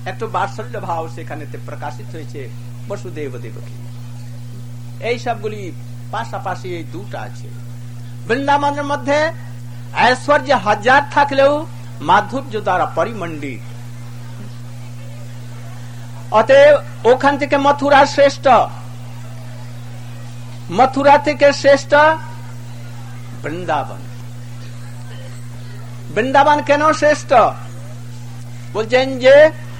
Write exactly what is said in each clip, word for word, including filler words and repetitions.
একটু বাৎসল্য ভাব সেখানে প্রকাশিত হয়েছে বসুদেব দেবকী। এই সবগুলি পাশাপাশি এই দুটা আছে। বৃন্দাবনের মধ্যে ঐশ্বর্য হাজার থাকলেও মাধুর্য দ্বারা পরিমণ্ডিত। অতএব ওখান থেকে মথুরা শ্রেষ্ঠ, মথুরা থেকে শ্রেষ্ঠ বৃন্দাবন। বৃন্দাবন কেন শ্রেষ্ঠ বলছেন যে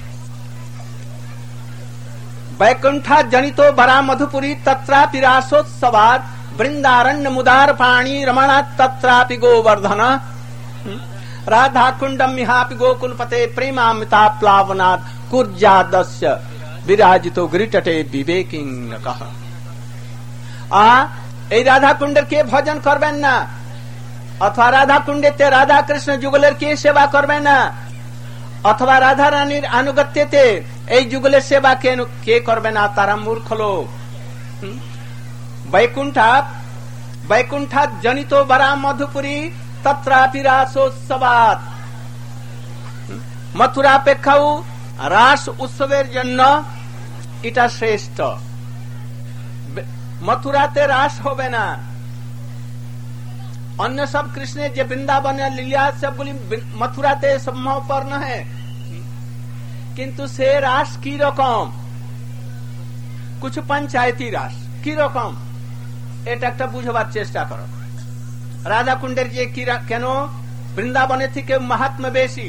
बैकुंठा जनितो बरा मधुपुरी तत्रापि रासोत्सवात् वृंदारण्य मुदार पाणी रमणा तत्रापि गोवर्धन राधा कुंडम मिहापि गोकुलपते प्रेमामृता प्लावनात् कुर्जादस्य विराजितो गिरितटे विवेकिनकः। आ এই রাধা কুণ্ডের কে ভজন করবেন না, অথবা রাধা কুণ্ডেতে রাধা কৃষ্ণ যুগলের কে সেবা করবেন না, অথবা রাধা রানীর আনুগত্যতে এই যুগলের সেবা কে করবে না, তারা মূর্খ লোক। বৈকুণ্ঠা বৈকুণ্ঠা জনিত বরা মধুপুরী তত্রাপি রাসোৎসবাৎ। মথুরা অপেক্ষাও রাস উৎসবের জন্য এটা শ্রেষ্ঠ। মথুরাতে রাস হবে না, অন্য সব কৃষ্ণের যে বৃন্দাবনের লীলা সবগুলি মথুরাতে সম্ভবপর নহে, কিন্তু সে রাস কি রকম, কিছু পঞ্চায়েতি রাস কি রকম এটা একটা বুঝবার চেষ্টা করো। রাধা কুণ্ডের যে কি কেন বৃন্দাবনের থেকে মাহাত্ম্য বেশি,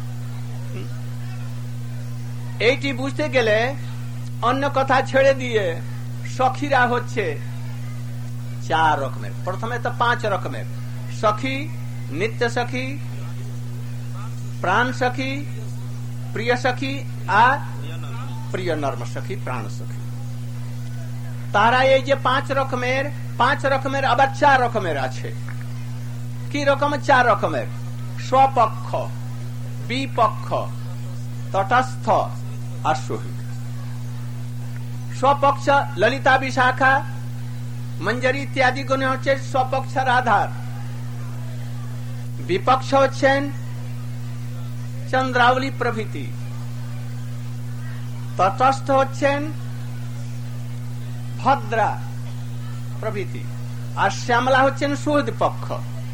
এইটি বুঝতে গেলে অন্য কথা ছেড়ে দিয়ে সখীরা হচ্ছে চার রকমের। প্রথমে তো পাঁচ রকমের সখী, নিত্য সখী, প্রাণ সখী, প্রিয় সখী আর প্রিয় নর্ম সখী, প্রাণ সখী। তারা এই যে পাঁচ রকমের, পাঁচ রকমের আবার চার রকমের আছে। কি রকম? চার রকমের স্বপক্ষ, বিপক্ষ, তটস্থ আর সহিত। স্বপক্ষ ললিতা বিশাখা মঞ্জরি ইত্যাদি গুণে হচ্ছে স্বপক্ষ রাধার। বিপক্ষ হচ্ছেন চন্দ্রাবলী প্রভৃতি। তটস্থ হচ্ছেন ভদ্রা প্রভৃতি, আর শ্যামলা হচ্ছেন সুহৃদ পক্ষ।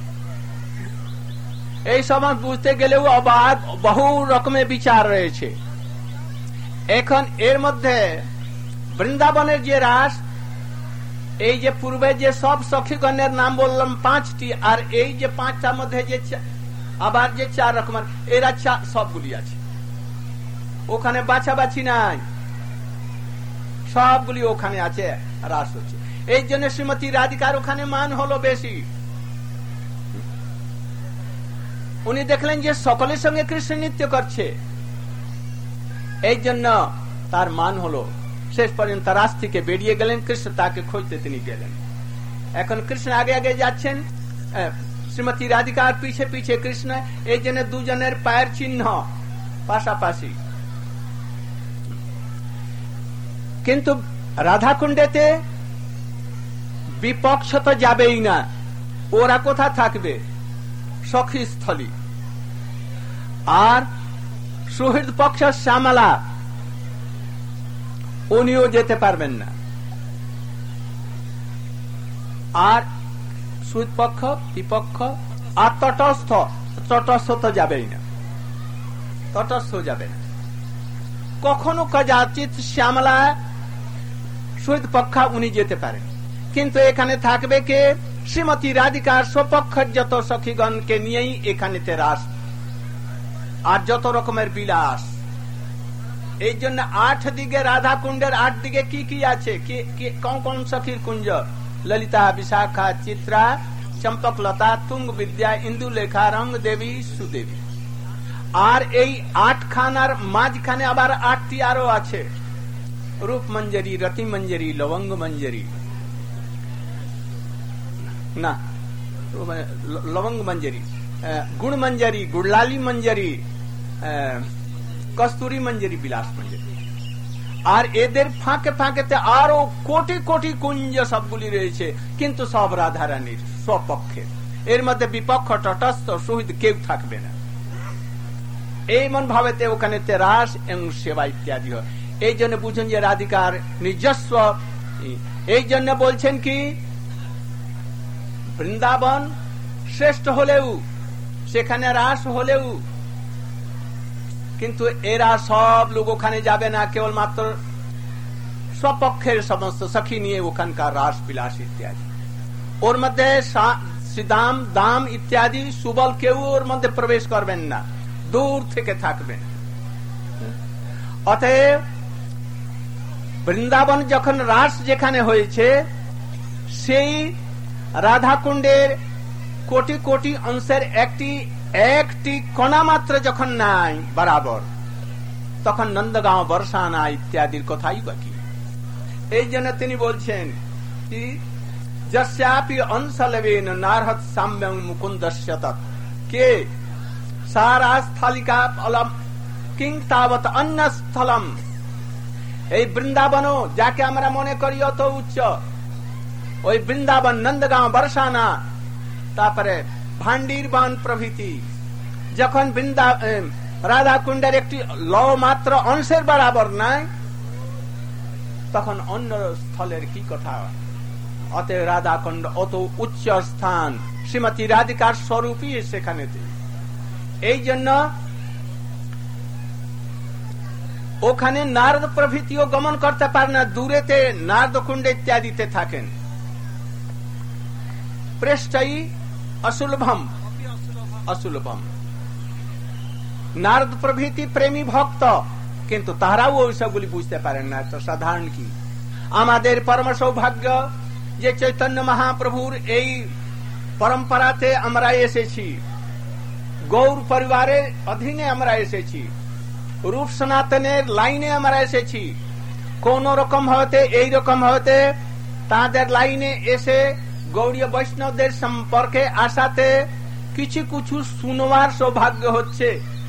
এই সময় বুঝতে গেলেও অবাধ বহু রকমের বিচার রয়েছে। এখন এর মধ্যে বৃন্দাবনের যে রাস, এই যে পূর্বে যে সব সখীগণের নাম বললাম পাঁচটি, আর এই যে পাঁচটার মধ্যে যে আবার যে চার রকমের, এরা সবগুলি আছে, ওখানে বাছাবাছি নাই, সবগুলি ওখানে আছে, রাস হচ্ছে। এই জন্য শ্রীমতী রাধিকার ওখানে মান হলো বেশি। উনি দেখলেন যে সকলের সঙ্গে কৃষ্ণ নৃত্য করছে, এই জন্য তার মান হলো। শেষ পর্যন্ত রাস থেকে বেরিয়ে গেলেন, কৃষ্ণ তাকে খুঁজতে তিনি গেলেন। এখন কৃষ্ণ আগে আগে যাচ্ছেন, শ্রীমতী রাধিকার পিছে পিছে কৃষ্ণ, এই জন্য দুজনের পায়ের চিহ্ন পাশাপাশি। কিন্তু রাধাকুণ্ডেতে বিপক্ষ তো যাবেই না, ওরা কোথা থাকবে? সখী স্থলী। আর সুহৃদ পক্ষ শ্যামলা, উনিও যেতে পারবেন না। আর সুহৃদ পক্ষ, বিপক্ষ আর তটস্থ, তটস্থ তো যাবেই না, তটস্থ যাবে না। কখনো কদাচিৎ শ্যামলা সুহৃদ পক্ষ উনি যেতে পারেন, কিন্তু এখানে থাকবে কে? শ্রীমতী রাধিকার স্বপক্ষের যত সখীগণকে নিয়েই এখানেতে রাস আর যত রকমের বিলাস। এই জন্য আট দিকে রাধা কুণ্ডের আট দিকে কি কি আছে, কোন কোন সখীর কুঞ্জ? ললিতা, বিশাখা, চিত্রা, চম্পকলতা, তুঙ্গ বিদ্যা, ইন্দুলেখা, রঙ্গ দেবী, সুদেবী। আর এই আট খানার মাঝখানে আবার আটটি আরো আছে, রূপ মঞ্জরি, রতি মঞ্জরি, লবঙ্গ মঞ্জরি, না লবঙ্গ মঞ্জরি, গুণ মঞ্জরি, গুড়লালি মঞ্জরি, কস্তুরী মঞ্জরি, বিলাস মঞ্জরি। আর এদের ফাঁকে ফাঁকেতে আরো কোটি কোটি কুঞ্জ সবগুলি রয়েছে, কিন্তু সব রাধারানীর স্বপক্ষে। এর মধ্যে বিপক্ষ, তটস্থ, সুহৃদ কেউ থাকবে না। এই মন ভাবেতে ওখানে রাস এবং সেবা ইত্যাদি হয়। এই জন্য বুঝুন যে রাধিকার নিজস্ব। এই জন্য বলছেন কি বৃন্দাবন শ্রেষ্ঠ হলেও, সেখানে রাস হলেও, কিন্তু এরা সব লোক ওখানে যাবে না, কেবলমাত্র স্বপক্ষের সমস্ত সখী নিয়ে ওখানকার রাস বিলাস ইত্যাদি। ওর মধ্যে দাম দাম ইত্যাদি সুবল কেউ ওর মধ্যে প্রবেশ করবেন না, দূর থেকে থাকবেন। অতএব বৃন্দাবন যখন রাস যেখানে হয়েছে, সেই রাধাকুণ্ডের কোটি কোটি অংশের একটি একটি কণা মাত্র যখন নাই বরাবর, তখন নন্দগাঁও বর্ষানা ইত্যাদির কথাই বাকি। এই জন্য তিনি বলছেন কি যস্যাপি অংশলবেন নারহত সাম্যং মুকুন্দস্য তৎ কে সারা স্থলিকা ফলম কিং তাবৎ অন্য স্থলম। এই বৃন্দাবন যাকে আমরা মনে করি অত উচ্চ, ওই বৃন্দাবন, নন্দগাঁও, বর্ষানা, তারপরে ভান্ডির বান প্রভৃতি যখন বৃন্দা রাধাকুণ্ডের একটি ল মাত্র অংশের বরাবর নাই, তখন অন্য স্থলের কি কথা। অতএব রাধাকুণ্ড অত উচ্চ স্থান, শ্রীমতী রাধিকার স্বরূপই সেখানে। এই জন্য ওখানে নারদ প্রভৃতিও গমন করতে পারে না, দূরেতে নারদ কুণ্ড ইত্যাদিতে থাকেন। প্রেষ্টাই অসুলভম অসুলভম নারদ প্রভৃতি প্রেমী ভক্ত, কিন্তু তারাও ওই সবগুলি বুঝতে পারেন না। তো সাধারণ কি আমাদের পরম সৌভাগ্য যে চৈতন্য মহাপ্রভুর এই পরম্পরাতে আমরা এসেছি, গৌর পরিবারের অধীনে আমরা এসেছি, রূপ সনাতনের লাইনে আমরা এসেছি। কোন রকম হতে এই রকম হতে তাদের লাইনে এসে গৌড়ীয় বৈষ্ণবদের সম্পর্কে আসাতে কিছু কিছু শুনবার সৌভাগ্য হচ্ছে।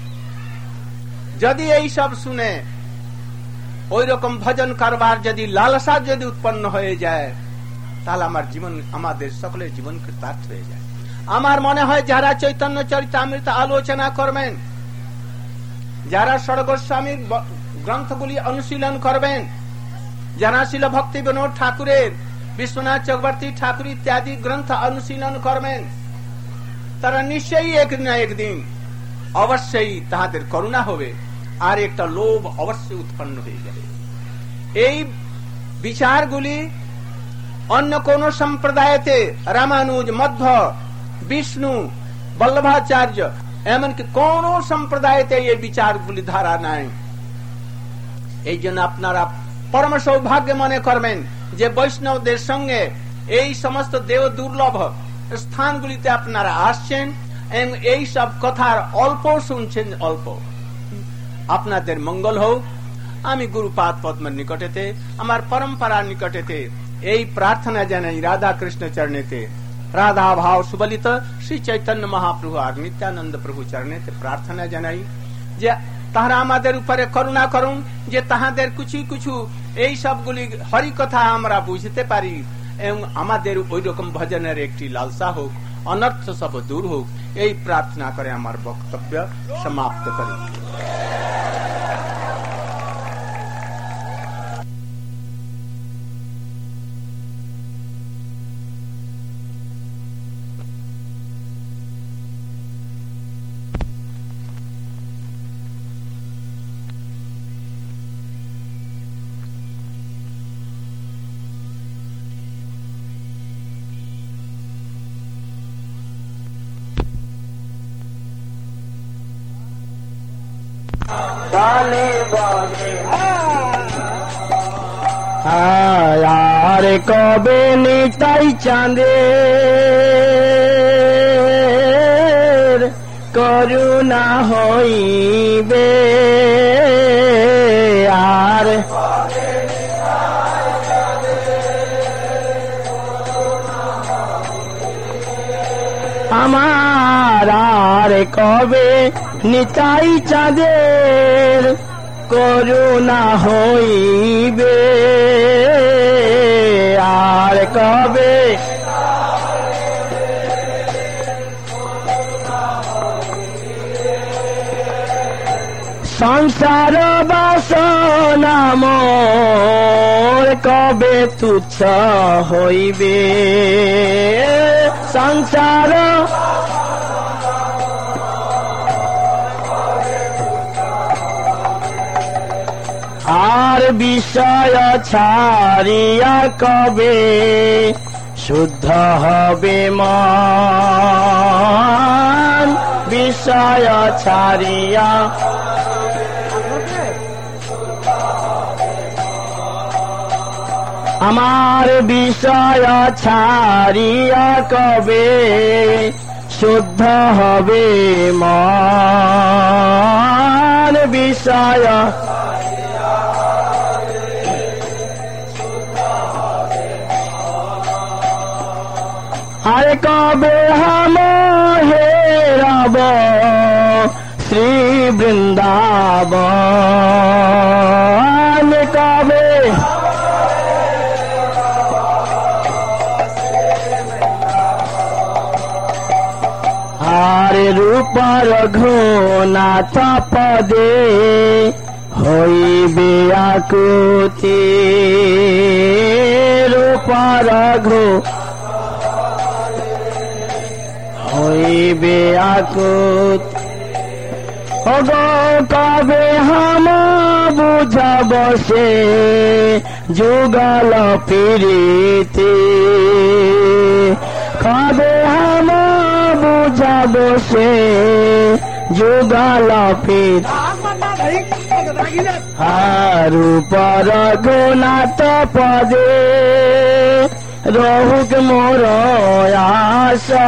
যদি এই সব শুনে ওই রকম ভজন করবার যদি লালসা যদি উৎপন্ন হয়ে যায়, তাহলে আমার জীবন, আমাদের সকলের জীবন কৃতার্থ হয়ে যায়। আমার মনে হয় যারা চৈতন্য চরিতামৃত আলোচনা করবেন, যারা ষড়গোস্বামীর গ্রন্থগুলি অনুশীলন করবেন, যারা শিল ভক্তি বিনোদ ঠাকুরের, বিশ্বনাথ চক্রবর্তী ঠাকুর ইত্যাদি গ্রন্থ অনুশীলন করবেন, তারা নিশ্চয়ই একদিন না একদিন অবশ্যই তাহাদের করুণা হবে, আর একটা লোভ অবশ্যই উৎপন্ন হয়ে যাবে। এই বিচারগুলি অন্য কোন সম্প্রদায়তে রামানুজ, মধ্ব, বিষ্ণু, বল্লভাচার্য, এমনকি কোন সম্প্রদায়তে এই বিচারগুলি ধারা নাই। এই জন্য আপনারা পরম সৌভাগ্য মনে করবেন যে বৈষ্ণবদের সঙ্গে এই সমস্ত দেব দুর্লভ স্থানগুলিতে আপনারা আসছেন এবং এই সব কথার অল্প শুনছেন। অল্প আপনাদের মঙ্গল হোক। আমি গুরুপাদ পদ্মের নিকটেতে, আমার পরম্পরার নিকটেতে এই প্রার্থনা জানাই, রাধা কৃষ্ণ চরণেতে, রাধা ভাব সুবলিত শ্রী চৈতন্য মহাপ্রভু আর নিত্যানন্দ প্রভু চরণেতে প্রার্থনা জানাই যে তাহারা আমাদের উপরে করুণা করুন, যে তাহাদের কিছু কিছু এই সবগুলি হরি কথা আমরা বুঝতে পারি এবং আমাদের ওই রকম ভজনের একটি লালসা হোক, অনর্থ সব দূর হোক। এই প্রার্থনা করে আমার বক্তব্য সমাপ্ত করি। আর কবে নিতাই চাঁদের করুণা হইবে, আর আমার আর কবে নিতাই চাঁদের করুণা হইবে, আর কবে সংসার বাসনা মোর কবে তুচ্ছ হইবে সংসার আর বিষয় ছাড়িয়া কবে শুদ্ধ হবে মন বিষয় ছাড়িয়া আমার বিষয় ছাড়িয়া কবে শুদ্ধ হবে মন বিষয় আর কবে হাম হেরাব শ্রী বৃন্দাবন কবে আর রূপ রঘুনাথ পদে হইবে আকুতি রূপ রঘু হইবে আকুত অগ কবে হাম বুঝাব সে যুগল প্রীতি কবে হাম বুঝাব সে যুগল প্রীতি রূপ রঘুনাথ পদে রহুক মোর আশা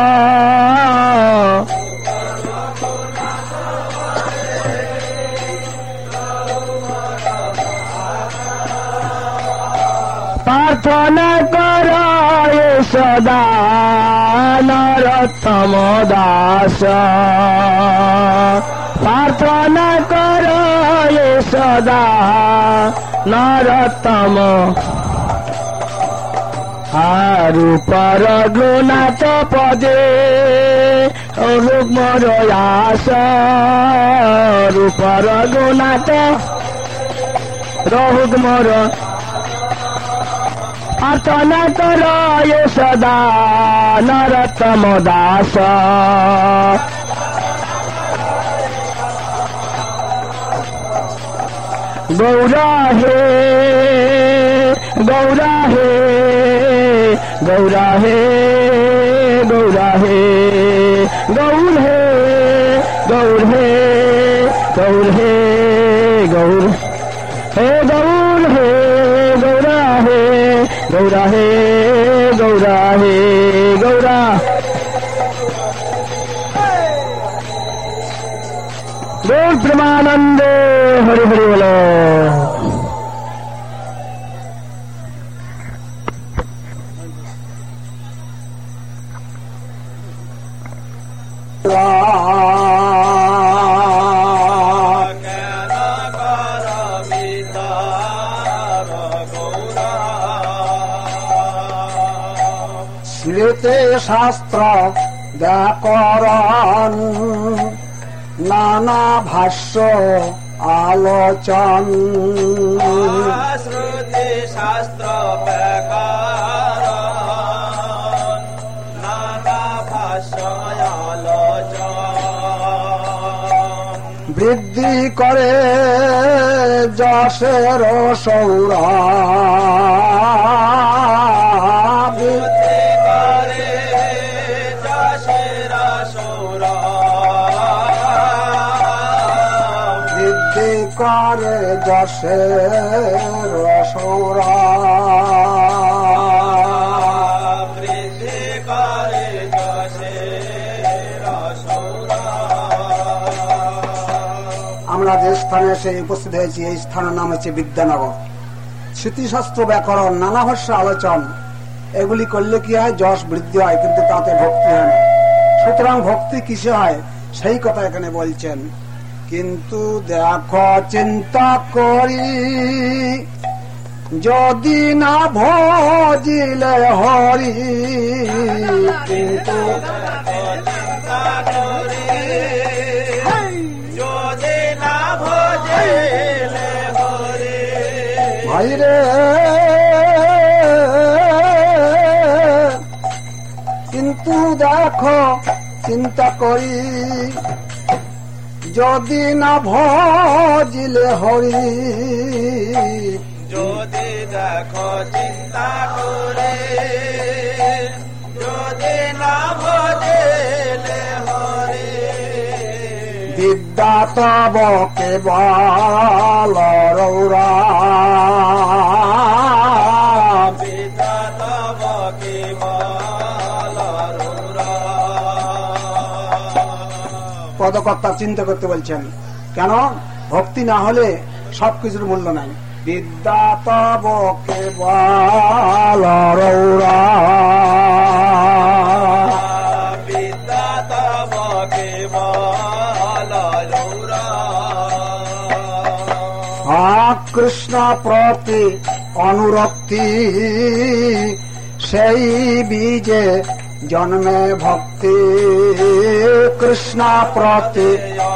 প্রার্থনা কর সদা নরোত্তম দাস প্রার্থনা কর সদা নরোত্তম রূপ রঘুনাথ পদে রূপ মোর আশা রূপ রঘুনাথ রহুক মোর প্রার্থনা কর সদা নরোত্তম দাস গৌরা হে গৌরা হে গৌরা হে গৌরা হে গৌর হে গৌর হে গৌর হে গৌর হে গৌর হে গৌরা হে গৌরা হে গৌরা হে গৌরা গৌর প্রেমানন্দ হরি হরি বল স্মৃতি শাস্ত্র ব্যাকরণ নানা ভাষ্য আলোচন শ্রুতি শাস্ত্র ব্যাকরণ নানা ভাষ্য আলোচন বৃদ্ধি করে যশের সৌরভ করে যশের সৌরভ বৃদ্ধি করে যশের সৌরভ। আমরা যে স্থানে এসে উপস্থিত হয়েছি এই স্থানের নাম হচ্ছে বিদ্যানগর। স্মৃতিশাস্ত্র ব্যাকরণ নানা ভাষ্য আলোচন এগুলি করলে কি হয়, যশ বৃদ্ধি হয়, কিন্তু তাতে ভক্তি হয় না। সুতরাং ভক্তি কিসে হয় সেই কথা এখানে বলছেন। কিন্তু দেখো চিন্তা করি যদি না ভজিলে হরি, কিন্তু যদি না ভজে ভাই রে কিন্তু দেখো চিন্তা করি যদি না ভজিলে হরি যদি দেখো চিন্তা করে যদি না ভজিলে হরি বিদ্যা তব কেবল রৌরা বিদ্যা তব কেবল রৌরা। পদকর্তা চিন্তা করতে বলছেন, কেন? ভক্তি না হলে সবকিছুর মূল্য নাই। বিদ্যা তব কেবল রৌরা বিদ্যা তব কেবল রৌরা। কৃষ্ণ প্রতি অনুরক্তি সেই বীজে জন্মে ভক্তি। কৃষ্ণ প্রতি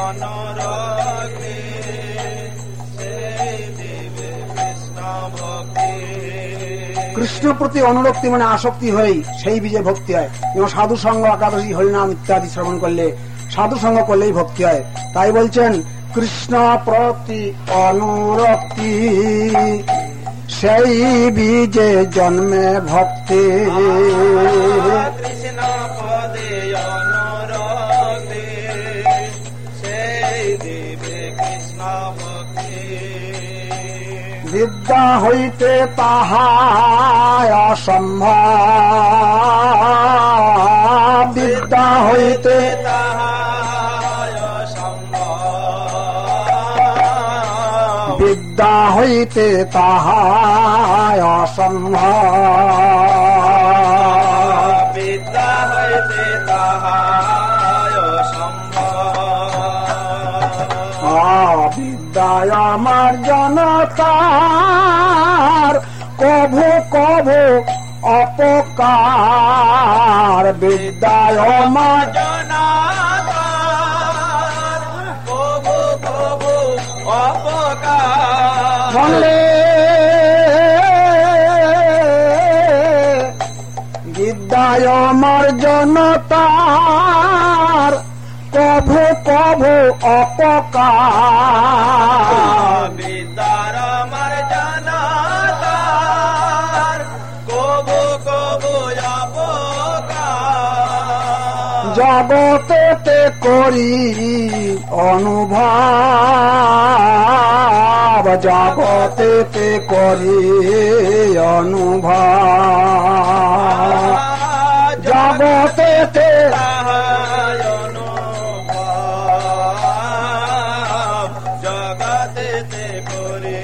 কৃষ্ণ প্রতি অনুরক্তি মানে আসক্তি হয়েই সেই বীজে ভক্তি হয়। যেমন সাধু সঙ্গ, একাদশী, হরিনাম ইত্যাদি শ্রবণ করলে, সাধু সঙ্গ করলেই ভক্তি হয়। তাই বলছেন কৃষ্ণ প্রতি অনুরক্তি সেই বীজে জন্মে ভক্তি। কৃষ্ণ পদে অনুরক্তি সেই দিবে কৃষ্ণ ভক্তি। বিদ্যা হইতে তাহায় অসম্ভব, বিদ্যা হইতে তাহায় অসম্ভব, বিদ্যা হইতে তাহায় অসম্ভব, বিদ্যা হইতে তাহায় অসম্ভব। বিদ্যায় আমার জনতার কভু কভু অপকার, বিদ্যায় আমার জনতার কভু কভু অপকার। বলে বিদ্যায় আমার জনতার কভু কভু অপকার, বিদ্যার আমার জনতার কভু কভু অপকার। জগতেতে করি অনুভব, জগতেতে করি অনুভব, জগতেতে তাহায় অনুভব, জগতেতে করি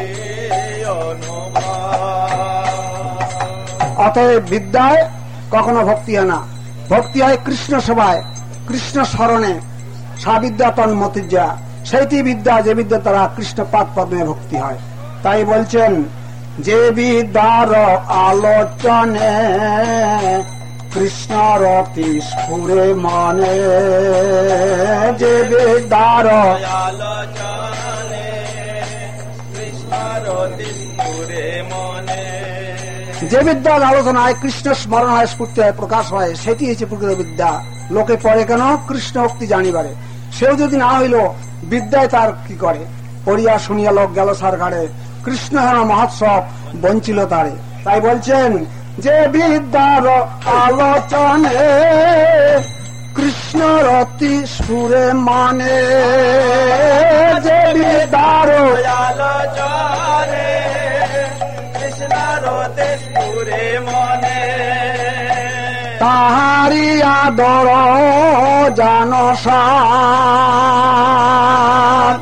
অনুভব। অতএব বিদ্যায় কখনো ভক্তি হয় না, ভক্তি হয় কৃষ্ণ সেবায়, কৃষ্ণ স্মরণে। সাবিদ্যা তন্মতির্যা, সেইটি বিদ্যা যে বিদ্যা তারা কৃষ্ণ পাদ পদ্মে ভক্তি হয়। তাই বলছেন যে বিদ্যার আলোচনে কৃষ্ণ রতি স্ফুরে মানে, যে বিদ্যার আলোচনে কৃষ্ণ রতি স্ফুরে মনে, যে বিদ্যার আলোচনায় কৃষ্ণ স্মরণ হয়, স্ফূর্তি হয়, প্রকাশ হয়, সেটি হচ্ছে প্রকৃত বিদ্যা। লোকে পড়ে কেন? কৃষ্ণ ভক্তি জানিবারে। সেও যদি না হইল বিদ্যায় তার কি করে? পড়িয়া শুনিয়া লোক গেল সার ঘাড়ে, কৃষ্ণ হেন মহোৎসব বঞ্চিল তারে। তাই বলছেন যে বিদ্যার আলোচনে কৃষ্ণ রতি সুরে মানে, যে বিদ্যার আলোচনে কৃষ্ণ রতি স্ফুরে মনে, তাহারি আদর জানসার।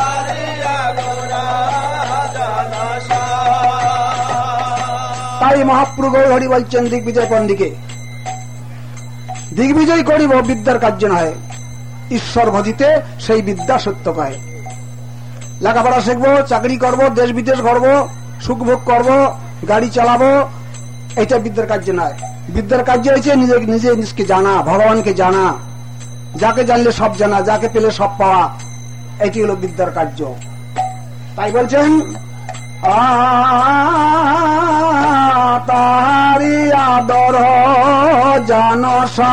তাই মহাপ্রভু গৌরহরি বলছেন দিগ্বিজয় পণ্ডিকে, দিগ্বিজয় করিব বিদ্যার কার্য নয়, ঈশ্বর ভজিতে সেই বিদ্যা সত্য কয়। লেখাপড়া শিখবো, চাকরি করব, দেশ বিদেশ ঘুরবো, সুখ ভোগ করবো, গাড়ি চালাবো, এটা বিদ্যার কার্য নয়। বিদ্যার কার্য হয়েছে নিজে নিজে নিজকে জানা, ভগবানকে জানা, যাকে জানলে সব জানা, যাকে পেলে সব পাওয়া, এটি হল বিদ্যার কার্য। তাই বলছেন তারি আদর জানসা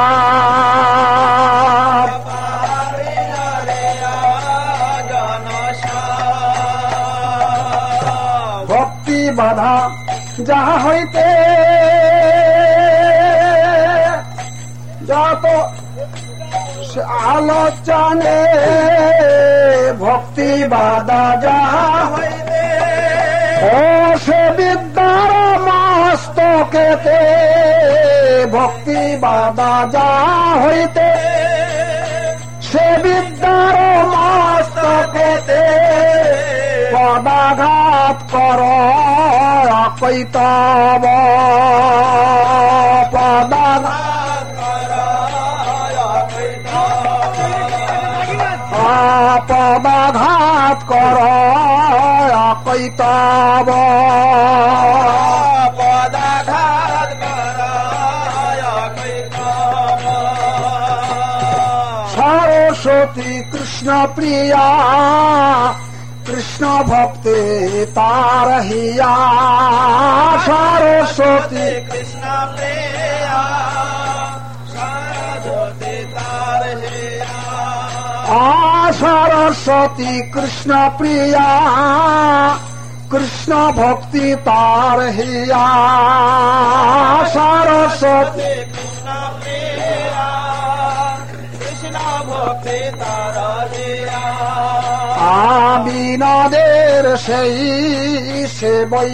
ভক্তি বাধা যাহা হইতে যত আলোচনে ভক্তি বাধা যাহা হইতে ও সে বিদ্যার মস্তকেতে ভক্তি বাধা যাহা হইতে সে বিদ্যার মস্তকেতে পদাঘাত কর কৈতব পদাঘাত পদাঘাত কর কৈতব পদাঘাত সরস্বতী কৃষ্ণ প্রিয়া কৃষ্ণ ভক্তি তার হিয়া সরস্বতী কৃষ্ণ প্রিয়া সরস্বতী তার হিয়া সরস্বতী কৃষ্ণ প্রিয়া কৃষ্ণ ভক্তি তার হিয়া সরস্বতী কৃষ্ণ প্রিয়া কৃষ্ণ ভক্তি তার হিয়া বিনোদের সেই সে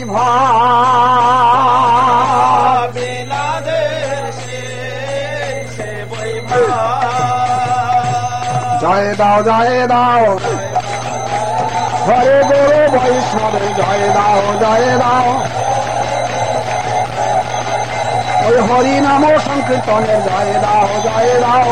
বৈভব বিনোদের সে বৈভব জয় দাও জয় দাও হরে গুরু বৈষ্ণবে জয় দাও জয় দাও ওই হরি নাম সংকীর্তনের জয় দাও জয় দাও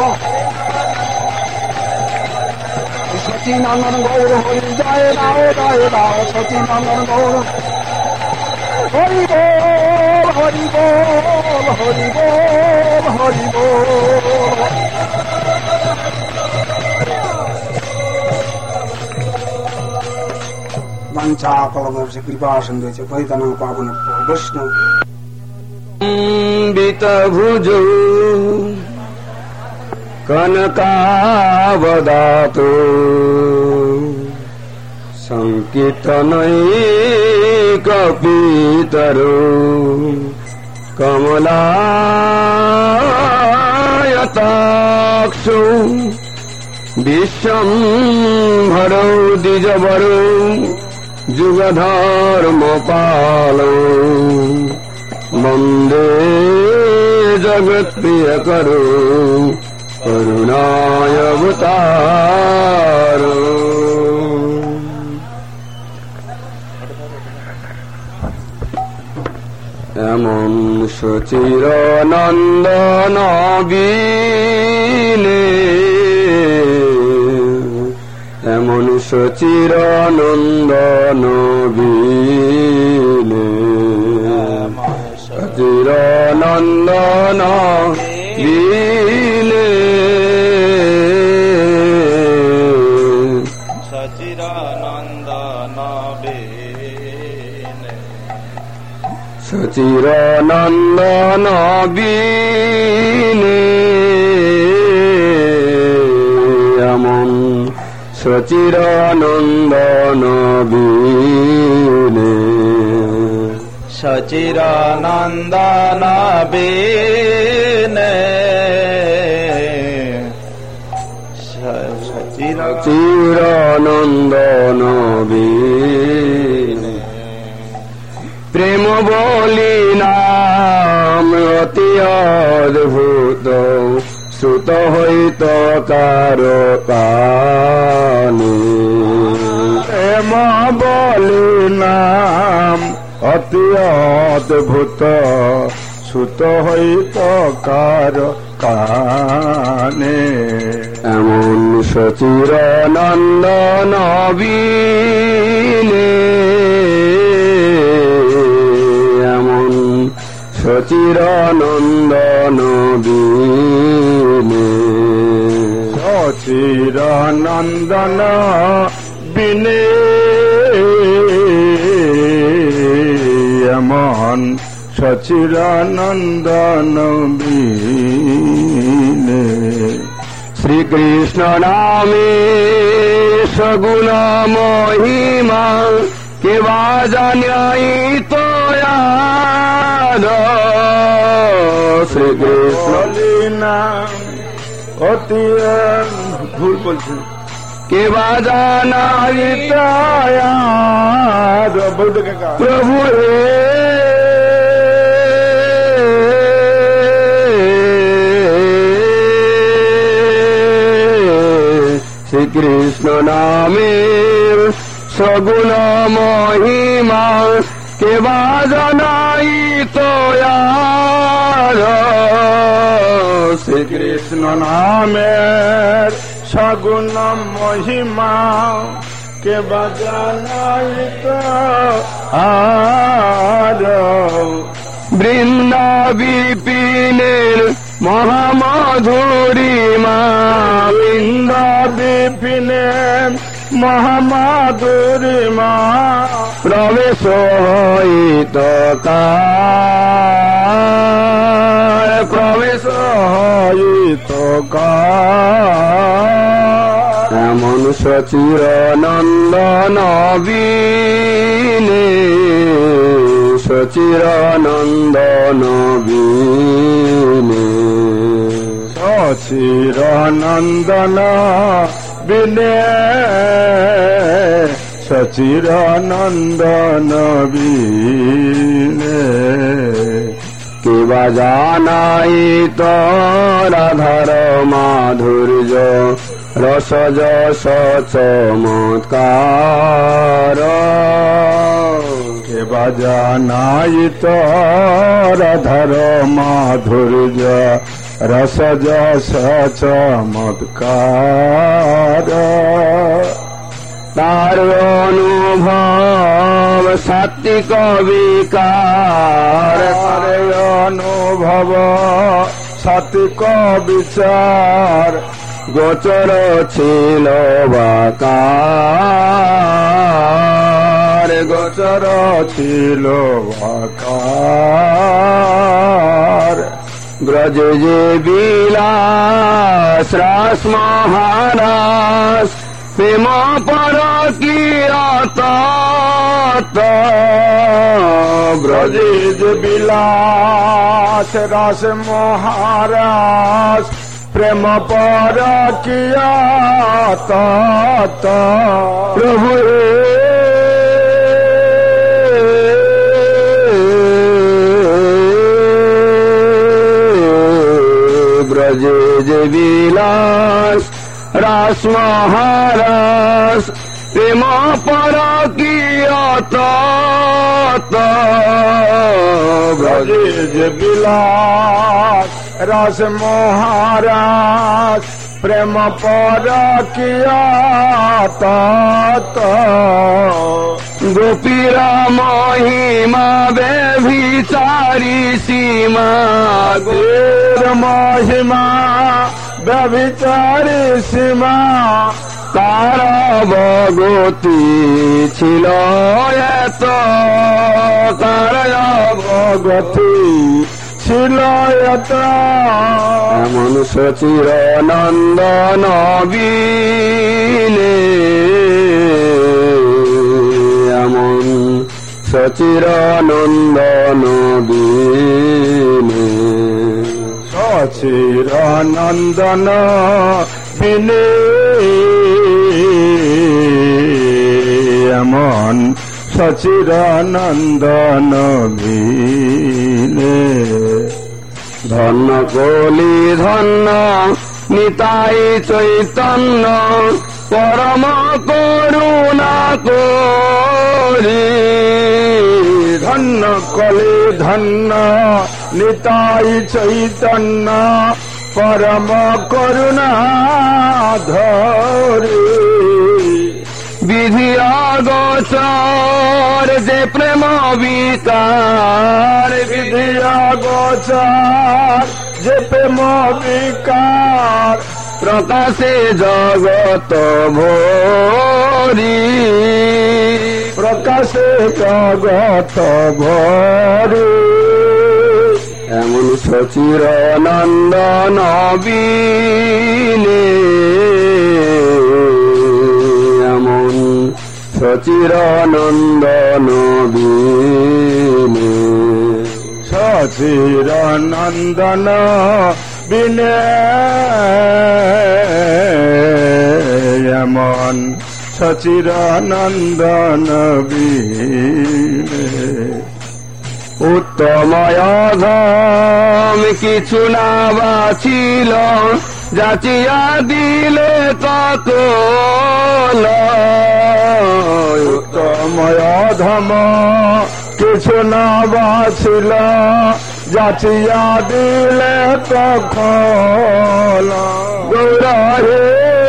সচিনন্দন গৌর হরি জয় দাও জয় দাও সচিনন্দন গৌর হরি বল হরি বল হরি বল হরি বল বঞ্চা কলমর্ষে কৃপা সিন্ধু পৈতন পাবন বৈষ্ণব বিতভুজ কনকাবদাতো সংকীর্তনৈকপিতরো কমলায়তাক্ষো বিশ্বম্ভরো দ্বিজবরো যুগধর্মপালো বন্দে জগৎপ্রিয়করো করুণায় অবতারো এমন সচির নন্দন বিনে এমন সচির নন্দন বিনে সচির নন্দন বিনে সচির নন্দন বিনে সচির নন্দন বিনে এমন সচির নন্দন বিনে সচির নন্দন বিনে সচির নন্দন বিনে প্রেম বলি নাম অতি অদ্ভুত শ্রুত হইত কারো কানে প্রেম বলি নাম অতি অদ্ভুত শ্রুত হইত কারো কানে এমন সচির নন্দন বিনে এমন সচির নন্দন বিনে সচির নন্দন বিনে সচিরানন্দন বিনে শ্রীকৃষ্ণ নামে সগুণ মহিমা কেবা জানাই তোয়া শ্রীকৃষ্ণ লীলা অতি ভুল বলছে কেবা জানাই তোয়া প্রভু শ্রীকৃষ্ণ নামের সগুণ মহিমা কেবা জানাই তোয়া শ্রীকৃষ্ণ নামের সগুণ মহিমা কেবা জানাই তোয়া বৃন্দা বিপিনের মহামাধুরীমা বৃন্দা বিপিনের মহামাধুরীমা প্রবেশ হইত কার প্রবেশ হইত কার এমন সচির নন্দন বিনে সচির নন্দন বিনে সচির নন্দন বিনে সচির নন্দন বিনে কেবা জানাই তো রাধার মাধুর্য রসজ চমৎকার কেবা জানাই তো রাধার মাধুর্য রসজ চমৎকার তার অনুভব সাত্বিক বিকার তার অনুভব সাত্বিক বিচার গোচর ছিল বাকার গোচর ছিল বাকার ব্রজে যে বিলাস রাস মহারাস প্রেম পর কি ব্রজে যে বিলাস রাস মহারাস প্রেম পর কি প্রভু ব্রজে যে বিলাস রাস মহারাস প্রেম পর কি ব্রজে যে বিলাস রাস মহারাস প্রেম পর কি গোপীরা মহিমা ব্যভিচারী সীমা গোর মহিমা ব্যভিচারী সীমা তার অবগতি ছিল এত তার অবগতি ছিল এত এমন সচির নন্দন বিনে এমন সচির নন্দন বিনে সচির নন্দন বিনে এমন সচির নন্দন বিনে ধন্য কলি ধন্য নিতাই চৈতন্য পরম করুণা করি ধন্য কলি ধন্য নিতাই চৈতন্য পরম করুণা ধরি বিধি অগোচর যে প্রেম বিকার বিধি অগোচর যে প্রেম বিকার প্রকাশে জগত ভরি প্রকাশে জগত ভরি এমন সচির নন্দন বিনে, এমন সচির নন্দন বিনে, সচির নন্দন বিনে, এমন সচির নন্দন বিনে। উত্তময়ধম কিছু না বাছিল, যাচিয়া দিলে তত উত্তময়ধম কিছু না বাছিল, যাচিয়া দিলে তখন গৌরাহে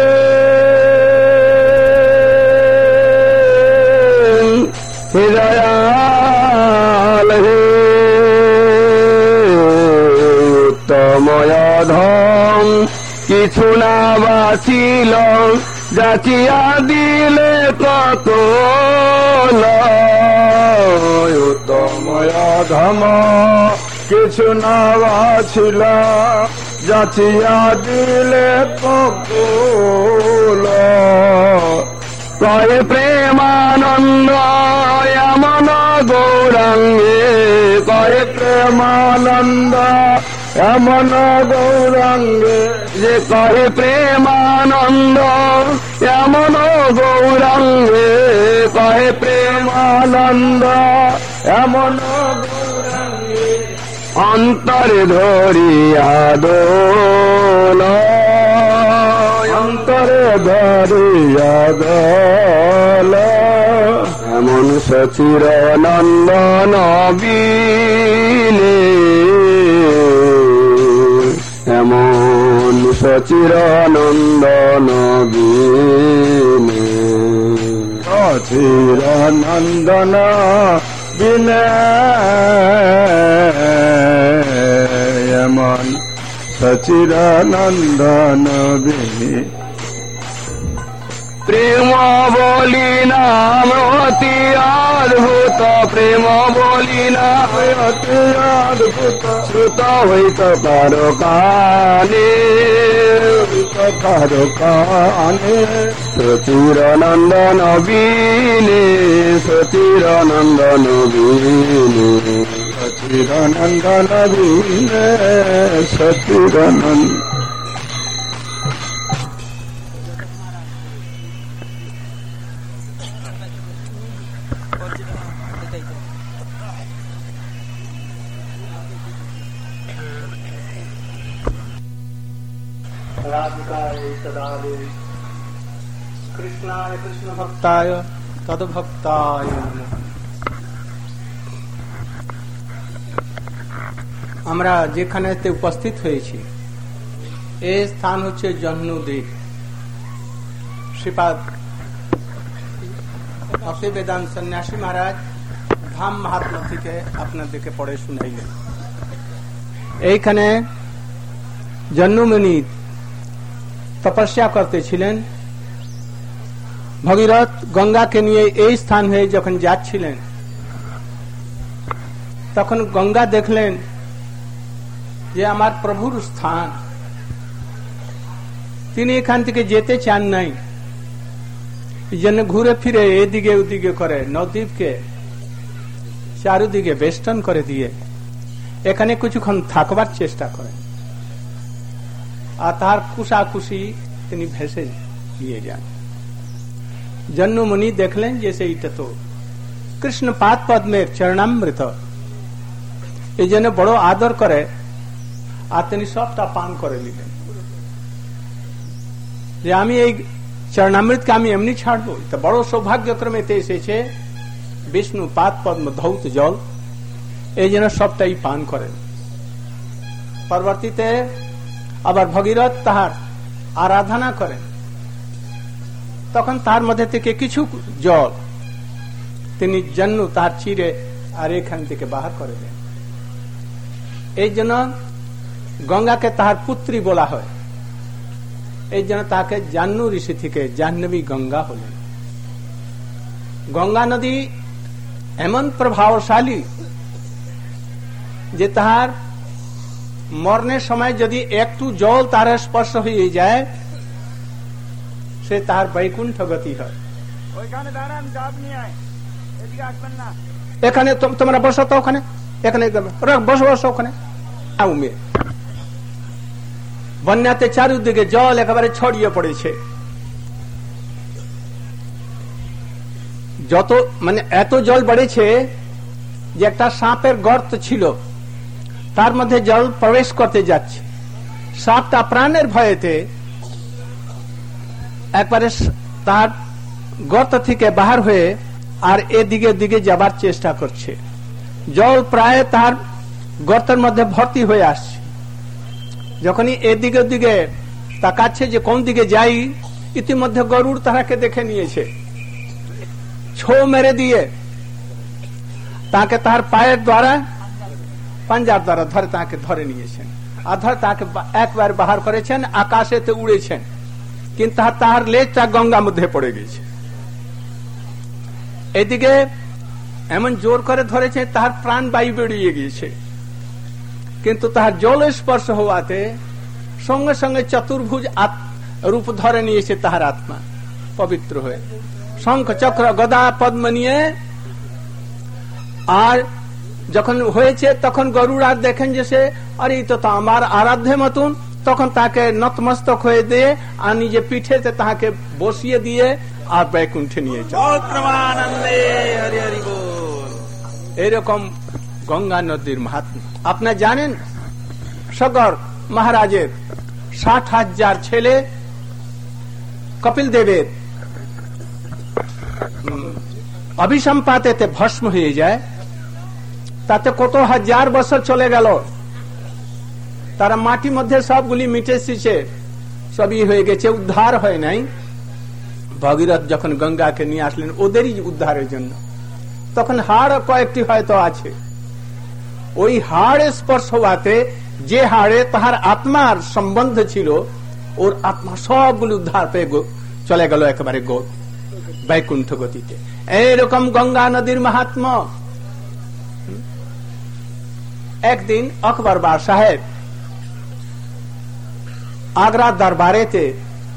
হৃদয়াল হে। উত্তময়ধম কিছু না বাছিল, যাচিয়া দিলে কত উত্তময়ধম কিছু না বাছিল, যাচিয়া দিলে ককুল। কয়ে প্রেমানন্দ এমন গৌরাঙ্গে, কয়ে প্রেমানন্দ এমন গৌরাঙ্গে, যে কহে প্রেমানন্দ এমন গৌরাঙ্গে, কহে প্রেমানন্দ এমন গৌরাঙ্গে, অন্তরে ধরিয়া দোল, অন্তরে ধরিয়া দোল। এমন সচির নন্দন বিনে, এমন সচির নন্দন বিনে, সচির নন্দন বিনে, এমন সচির নন্দন বিনে। প্রেম বলি নাম অতি অদ্ভুত, প্রেম বলি নাম অতি অদ্ভুত, শ্রুত হইত কারো কানে, কারো কানে। সচির নন্দন বিনে, সচির নন্দন বিনে, সচির নন্দন বিনে, সচির নন্দন। কৃষ্ণায় কৃষ্ণ ভক্তায় তদ্ভক্তায় নমঃ। আমরা যেখানেতে উপস্থিত হয়েছি এই স্থান হচ্ছে জহ্নুদ্বীপ। শ্রীপাদ ভক্তি বেদান্ত সন্ন্যাসী মহারাজ ধাম মাহাত্ম্য থেকে আপনাদেরকে পড়ে শুনাইলেন। এইখানে জহ্নুমুনি তপস্যা করতেছিলেন। ভগীরথ গঙ্গাকে নিয়ে এই স্থান হয়ে যখন যাচ্ছিলেন, তখন গঙ্গা দেখলেন যে আমার প্রভুর স্থান, তিনি এখান থেকে যেতে চান নাই। এই জন্য ঘুরে ফিরে এদিকে ওদিকে করে নদীকে চারুদিকে বেষ্টন করে দিয়ে এখানে কিছুক্ষণ থাকবার চেষ্টা করেন, আর তার কুশাকুশি তিনি ভেসে দিয়ে যান। জহ্নুমুনি দেখলেন যে সেইটা তো কৃষ্ণ পাদ পদ্মের চরণামৃত, এই জন্য বড় আদর করে, আর তিনি সবটা পান করে নিলেন যে আমি এই চরণামৃতকে আমি এমনি ছাড়বো। তো বড় সৌভাগ্যক্রমে এসেছে বিষ্ণু পাদ পদ্ম ধৌত জল, এই জন্য সবটাই পান করেন। পরবর্তীতে আবার ভগীরথ তাহার আরাধনা করেন, তখন তার মধ্যে থেকে কিছু জল তিনি জহ্নু তার চিরে আর এখান থেকে বাহার করে দেন। এই জন্য গঙ্গাকে তাহার পুত্রী বলা হয়, এই জন্য তাকে জাহ্নু ঋষি থেকে জাহ্নবী গঙ্গা হলেন। গঙ্গা নদী এমন প্রভাবশালী যে তাহার মরণের সময় যদি একটু জল তার স্পর্শ হয়ে যায় সে তার বৈকুণ্ঠ গতি হয়। ওইখানে দাঁড়ান, চাপ নিয়ে আয়, এদিকে আসবেন না। এখানে তোমরা বসো তো, ওখানে এখানে বসো বসো ওখানে। বন্যাতে চারিদিকে জল একেবারে ছড়িয়ে পড়েছে। যত মানে এত জল বেড়েছে যে একটা সাপের গর্ত ছিল, তার মধ্যে জল প্রবেশ করতে যাচ্ছে। সাপটা প্রাণের ভয়েতে একবারে তার গর্ত থেকে বাহার হয়ে আর এদিকে দিকে যাবার চেষ্টা করছে। জল প্রায় তার গর্তের মধ্যে ভর্তি হয়ে আসছে। যখনই এদিকে দিকে তাকাচ্ছে যে কোন দিকে যাই, ইতিমধ্যে গরুড় তারাকে দেখে নিয়েছে। ছো মেরে দিয়ে তাকে তার পায়ের দ্বারা পাঞ্জার দ্বারা ধরে তাকে ধরে নিয়েছেন, আর ধরে তাকে একবার বাহার করেছেন, আকাশেতে উড়েছেন, কিন্তু তার লেজটা গঙ্গা মধ্যে পড়ে গেছে। এদিকে এমন জোর করে ধরেছে তার প্রাণ বায়ু বেরিয়ে গিয়েছে, কিন্তু তার জল স্পর্শ হওয়াতে সঙ্গে সঙ্গে চতুর্ভুজ রূপ ধরে নিয়েছে তাহার আত্মা পবিত্র হয়ে। শঙ্খ চক্র গদা পদ্ম নিয়ে, আর যখন হয়েছে তখন গরুড় আর দেখেন যে সে আরে তো আমার আরাধ্য মতন, তখন তাকে নতমস্তক হয়ে দিয়ে আর নিজে পিঠেতে তাকে বসিয়ে দিয়ে আর বৈকুণ্ঠে নিয়ে এরকম গঙ্গা নদীর মাহাত্ম্য আপনারা জানেন। সগর মহারাজের ষাট হাজার ছেলে কপিল দেবের অভিসম্পাতেতে ভস্ম হয়ে যায়, তাতে কত হাজার বছর চলে গেল, তারা মাটির মধ্যে সবগুলি মিটে এসেছে, সবই হয়ে গেছে, উদ্ধার হয় নাই। ভগীরথ যখন গঙ্গাকে নিয়ে আসলেন ওদেরই উদ্ধারের জন্য, তখন হাড় কয়েকটি হয়তো আছে। ওই হাড়ে স্পর্শ হওয়াতে, যে হাড়ে তাহার আত্মার সম্বন্ধ ছিল, ওর আত্মা সবগুলি উদ্ধার পেয়ে চলে গেল একেবারে বৈকুণ্ঠ গতিতে। এইরকম গঙ্গা নদীর মাহাত্ম্য। একদিন আকবর বাদ সাহেব আগ্রা দরবারেতে,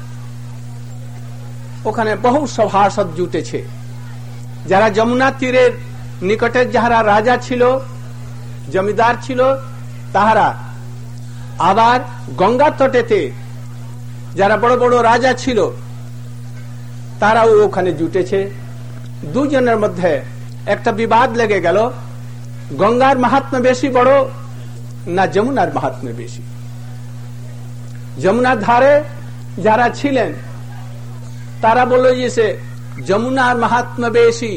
ওখানে বহু সভাসদ জুটেছে, যারা যমুনা তীরের নিকটের যাহারা রাজা ছিল, জমিদার ছিল তাহারা, আবার গঙ্গার তটেতে যারা বড় বড় রাজা ছিল তারাও ওখানে জুটেছে। দুজনের মধ্যে একটা বিবাদ লেগে গেল, গঙ্গার মাহাত্ম্য বেশি বড় না যমুনার মাহাত্ম্য বেশি। যমুনার ধারে যারা ছিলেন তারা বলল যে সে যমুনার মাহাত্ম্য বেশি,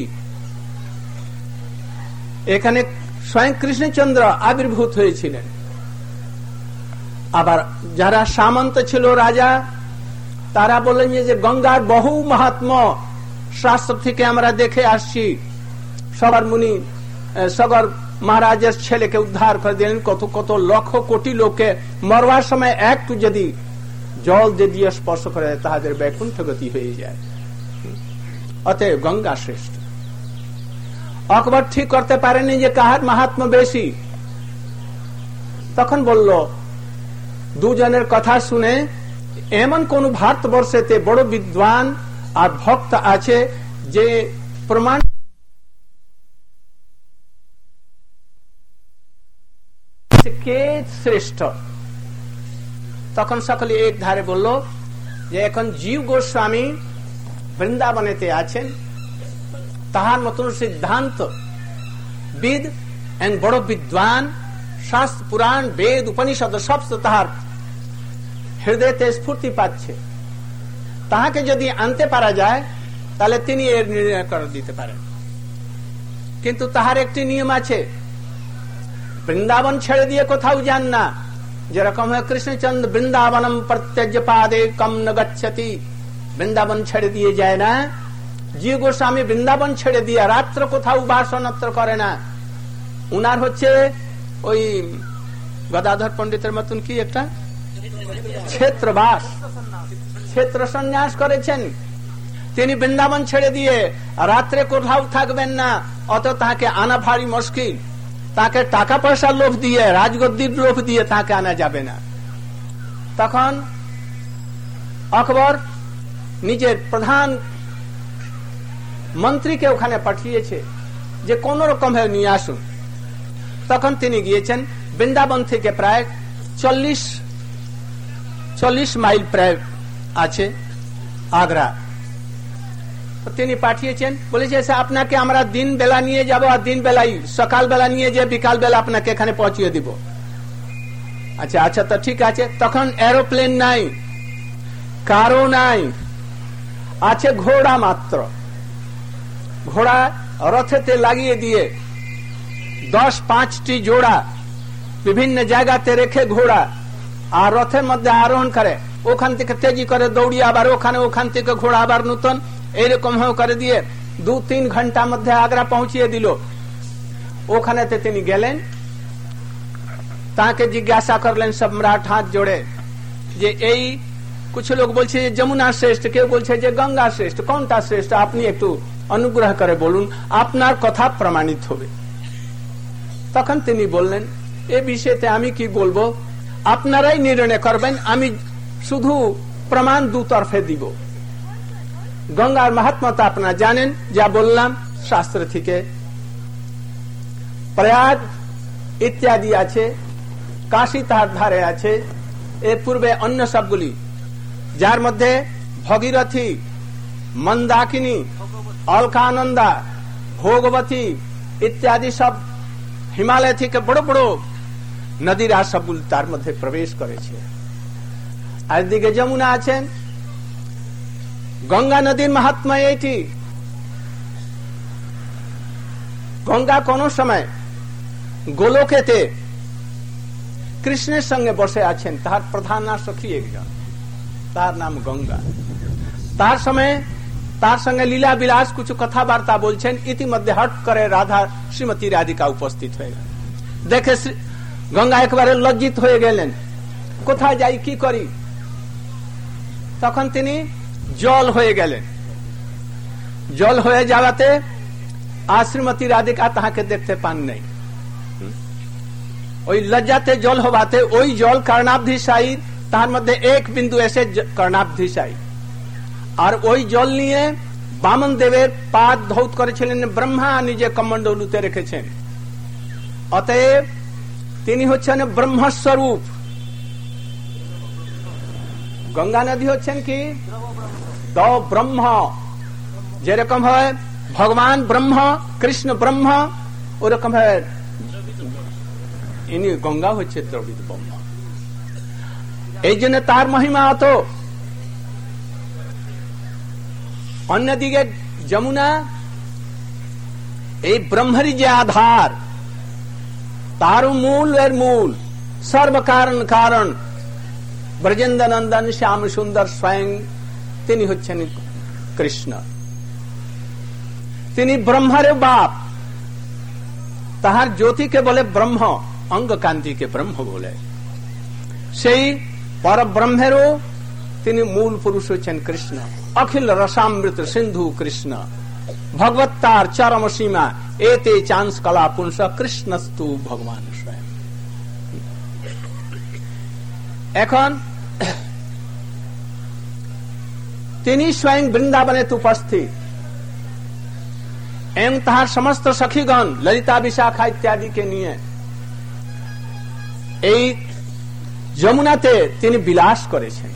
এখানে স্বয়ং কৃষ্ণচন্দ্র আবির্ভূত হয়েছিলেন। আবার যারা সামন্ত ছিল রাজা, তারা বললেন যে গঙ্গার বহু মাহাত্ম্য, শাস্ত্র থেকে আমরা দেখে আসছি। সবার মুনি সগর মহারাজের ছেলেকে উদ্ধার করে দিলেন, কত কত লক্ষ কোটি লোকে মরবার সময় একটু যদি জল দিয়ে স্পর্শ করে তাহাদের বৈকুণ্ঠ গতি হয়ে যায়। অতএব গঙ্গা শ্রেষ্ঠ। আকবর ঠিক করতে পারেনি যে কাহার মাহাত্ম্য বেশি। তখন বলল, দুজনের কথা শুনে এমন কোন ভারতবর্ষেতে বড় বিদ্বান আর ভক্ত আছে যে প্রমাণ কে শ্রেষ্ঠ। তখন সকলে এক ধারে বলল যে এখন জীব গোস্বামী বৃন্দাবনেতে আছেন, তাহার মতন সিদ্ধান্ত বিদ এন্ড বড় বিদ্বান, শাস্ত্র পুরাণ বেদ উপনিষদ সব তাহার হৃদয়তে স্ফূর্তি পাচ্ছে। তাহাকে যদি আনতে পারা যায় তাহলে তিনি এর নির্ণয় করে দিতে পারেন। কিন্তু তাহার একটি নিয়ম আছে, বৃন্দাবন ছেড়ে দিয়ে কোথাও যান না। যেরকম কৃষ্ণচন্দ্র বৃন্দাবনম প্রত্যজ্য পাদে কম ন গচ্ছতি, বৃন্দাবন ছেড়ে দিয়ে যায় না। জীব গোস্বামী বৃন্দাবন ছেড়ে দিয়ে রাত্র কোথাও বাসনত্র করে না। উনার হচ্ছে ওই গদাধর পণ্ডিতের মতন কি একটা ক্ষেত্রবাস, ক্ষেত্র সন্ন্যাস করেছেন। তিনি বৃন্দাবন ছেড়ে দিয়ে রাত্রে কোথাও থাকবেন না, অত তাকে আনা ভারী মুশকিল। তাকে টাকা পয়সা লোভ দিয়ে, রাজগদ্দির লোভ দিয়ে তাকে আনা যাবে না। তখন আকবর নিজের প্রধান মন্ত্রীকে ওখানে পাঠিয়েছে যে কোন রকম ভাবে নিয়ে আসুন। তখন তিনি গিয়েছেন, বৃন্দাবন থেকে প্রায় চল্লিশ চল্লিশ মাইল প্রায় আছে আগ্রা। তিনি পাঠিয়েছেন, বলেছে আপনাকে আমরা দিন বেলা নিয়ে যাব, আর দিন বেলাই সকাল বেলা নিয়ে যে বিকাল বেলা আপনাকে এখানে পৌঁছিয়ে দিব। আচ্ছা আচ্ছা তো ঠিক আছে। তখন এরোপ্লেন নাই, কারও নাই, আছে ঘোড়া মাত্র। ঘোড়া রথেতে লাগিয়ে দিয়ে দশ পাঁচটি জোড়া বিভিন্ন জায়গাতে রেখে ঘোড়া আর রথের মধ্যে আরোহণ করে, ওখান থেকে তেজি করে দৌড়িয়ে আবার ওখানে, ওখান থেকে ঘোড়া আবার নতুন, এইরকম করে দিয়ে দু তিন ঘন্টার মধ্যে আগ্রা পৌঁছিয়ে দিল। ওখানেতে তিনি গেলেন, তাকে জিজ্ঞাসা করলেন সম্রাট হাত জোড়ে যে এই कुछ लोग বলছে যে যমুনা শ্রেষ্ঠ, কেউ বলছে যে গঙ্গা শ্রেষ্ঠ, কোনটা শ্রেষ্ঠ আপনি একটু অনুগ্রহ করে বলুন, আপনার কথা প্রমাণিত হবে। তখন তিনি বললেন এ বিষয়তে আমি কি বলবো, আপনারাই নির্ণয় করবেন, আমি শুধু প্রমাণ দু তরফে দিব। গঙ্গার মাহাত্ম্যতা আপনারা জানেন, যা বললাম শাস্ত্র থেকে। প্রয়াগ ইত্যাদি আছে, কাশী তার ধারে আছে, এর পূর্বে অন্য সবগুলি, যার মধ্যে ভগীরথী, মন্দাকিনী, অলকানন্দা, ভোগবতী ইত্যাদি সব হিমালয় থেকে বড় বড় নদীরা সবগুলি তার মধ্যে প্রবেশ করেছে। আর দিকে যমুনা আছেন। গঙ্গা নদীর মাহাত্ম্য এইটি, গঙ্গা কোন সময় গোলকেতে কৃষ্ণের সঙ্গে বসে আছেন, তার প্রধান সখী একজন, তার নাম গঙ্গা। তার সময় তার সঙ্গে লীলা বিলাস কিছু কথাবার্তা বলছেন, ইতিমধ্যে হট করে রাধা শ্রীমতী রাধিকা উপস্থিত হয়ে গেলেন। দেখে গঙ্গা একবারে লজ্জিত হয়ে গেলেন, কোথায় যাই কি করি। তখন তিনি জল হয়ে গেলেন। জল হয়ে যাওয়াতে আর শ্রীমতী রাধিকা তাহাকে দেখতে পান নাই। ওই লজ্জাতে জল হওয়াতে ওই জল কর্ণাবধিশায়ী, তার মধ্যে এক বিন্দু এসে কর্ণাবধিশায়ী, আর ওই জল নিয়ে বামন দেবের পাদ ধৌত করেছিলেন ব্রহ্মা, নিজে কমণ্ডলুতে রেখেছেন। অতএব তিনি হচ্ছেন ব্রহ্মস্বরূপ। গঙ্গা নদী হচ্ছেন কি দ ব্রহ্ম, যেরকম হয় ভগবান ব্রহ্ম, কৃষ্ণ ব্রহ্ম, ওরকম হয় ইনি গঙ্গা হচ্ছে দ্রবিড় ব্রহ্ম। এই জন্য তার মহিমা অত। অন্যদিকে যমুনা এই ব্রহ্মেরই যে আধার, তার মূল এর মূল, সর্বকারণ কারণ, ব্রজেন্দ্র নন্দন শ্যাম সুন্দর স্বয়ং তিনি হচ্ছেন কৃষ্ণ। তিনি ব্রহ্মার বাপ, তাহার জ্যোতিকে বলে ব্রহ্ম, অঙ্গ কান্তিকে ব্রহ্ম বলে। সেই পরব্রহ্মেরও তিনি মূল পুরুষ হচ্ছেন কৃষ্ণ। অখিল রসামৃত সিন্ধু কৃষ্ণ, ভগবত্তার চরম সীমা, এতে চান্স কলা পুংস, কৃষ্ণস্তু ভগবান স্বয়ং। এখন তিনি স্বয়ং বৃন্দাবনে উপস্থিত এবং তাহার সমস্ত সখীগণ ললিতা বিশাখা ইত্যাদিকে নিয়ে এই যমুনাতে তিনি বিলাস করেছেন।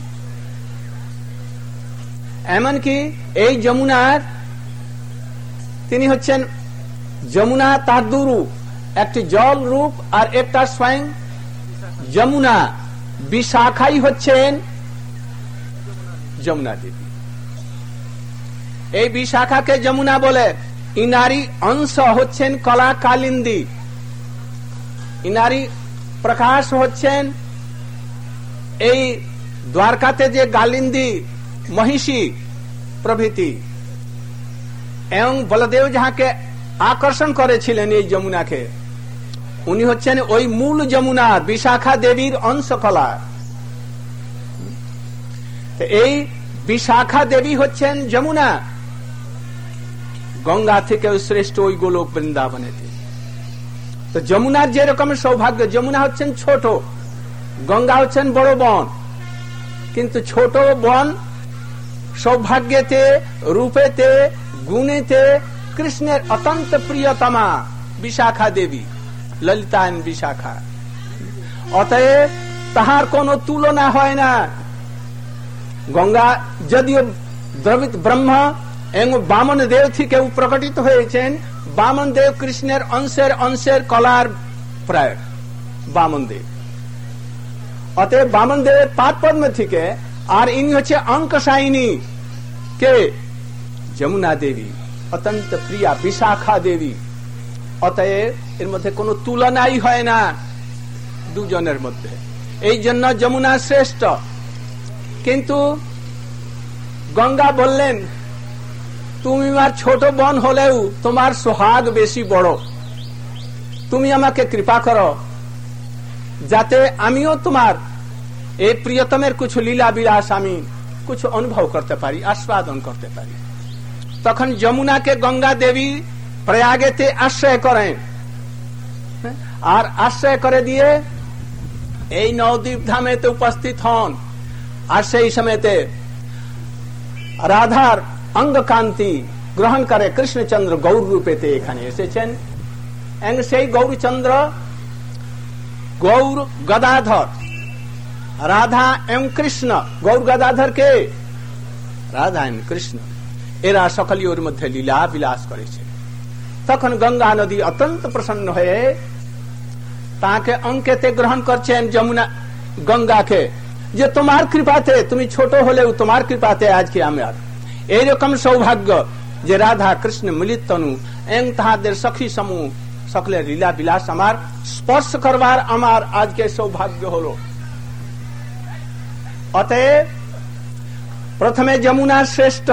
এমনকি এই যমুনার তিনি হচ্ছেন, যমুনা তার দু রূপ, একটি জল রূপ আর একটা স্বয়ং যমুনা। বিশাখাই হচ্ছেন যমুনা দেবী। এই বিশাখাকে যমুনা বলে। ইনারি অংশ হচ্ছেন কলা কালিন্দী, ইনারি প্রকাশ হচ্ছেন এই দ্বারকাতে যে কালিন্দী, মহিষী প্রভৃতি, এবং বলদেব যাহাকে আকর্ষণ করেছিলেন এই যমুনাকে, উনি হচ্ছেন ওই মূল যমুনা, বিশাখা দেবীর অংশ কলা। এই বিশাখা দেবী হচ্ছেন যমুনা। গঙ্গা থেকে শ্রেষ্ঠ ওই গোলক বৃন্দাবনেতে। তো যমুনার যেরকম সৌভাগ্য, যমুনা হচ্ছেন ছোট, গঙ্গা হচ্ছেন বড় বন, কিন্তু ছোট বন সৌভাগ্যতে, রূপেতে, গুণেতে কৃষ্ণের অত্যন্ত প্রিয়তমা বিশাখা দেবী, ললিতায়ন বিশাখা। অতএব তাহার কোন তুলনা হয় না। গঙ্গা যদিও দ্রবিত ব্রহ্ম এবং বামন দেব থেকে প্রকটিত হয়েছেন, বামন দেব কৃষ্ণের অংশের অংশের কলার প্রায় বামন দেব। অতএব বামন দেবের পাদ পদ্ম থেকে, আর ইনি হচ্ছে অঙ্কশায়িনী কে যমুনা দেবী, অত্যন্ত প্রিয়া বিশাখা দেবী। অতএব এর মধ্যে কোনো তুলনাই হয় না দুজনের মধ্যে, এই জন্য যমুনা শ্রেষ্ঠ। কিন্তু গঙ্গা বললেন, তুমি আমার ছোট বোন হলেও তোমার সোহাগ বেশি বড়, তুমি আমাকে কৃপা করো যাতে আমিও তোমার এই প্রিয়তমের কিছু লীলা বিলাস আমি কিছু অনুভব করতে পারি, আস্বাদন করতে পারি। তখন যমুনাকে গঙ্গা দেবী প্রয়াগেতে আশ্রয় করেন, আর আশ্রয় করে দিয়ে এই নবদ্বীপ ধামেতে উপস্থিত হন। আর সেই সময়তে রাধার অঙ্গকান্তি গ্রহণ করে কৃষ্ণচন্দ্র গৌর রূপেতে এখানে এসেছেন। সেই গৌরচন্দ্র গৌর গদাধর, রাধা এবং কৃষ্ণ, গৌর গদাধর কে রাধা এবং কৃষ্ণ, এরা সকলে ওর মধ্যে লীলা বিলাস করেছে। তখন গঙ্গা নদী অত্যন্ত প্রসন্ন হয়ে তাকে অঙ্কেতে গ্রহণ করছেন যমুনা গঙ্গাকে, যে তোমার কৃপাতে, তুমি ছোট হলেও তোমার কৃপাতে আজকে আমার এইরকম সৌভাগ্য যে রাধা কৃষ্ণ মিলিত তনু এবং তাহাদের সখী সমূহ সকলের লীলা বিলাস আমার স্পর্শ করবার আমার আজকে সৌভাগ্য হলো। অতএব প্রথমে যমুনা শ্রেষ্ঠ,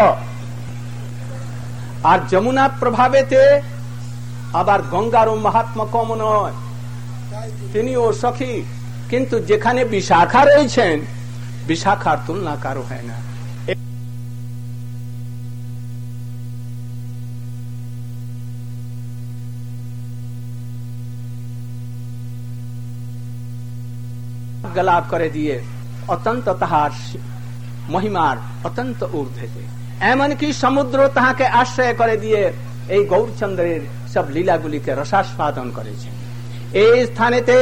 আর যমুনা প্রভাবেতে আবার গঙ্গারও মহাত্মা কম নয়, তিনিও সখী। কিন্তু যেখানে বিশাখা রয়েছেন, বিশাখার তুলনা কারো হয় না। লাভ করে দিয়ে অত্যন্ত তাহার মহিমার অত্যন্ত ঊর্ধ্বে, এমনকি সমুদ্র তাহাকে আশ্রয় করে দিয়ে এই গৌরচন্দ্রের সব লীলাগুলিকে রসাস্বাদন করেছে। এই স্থানেতে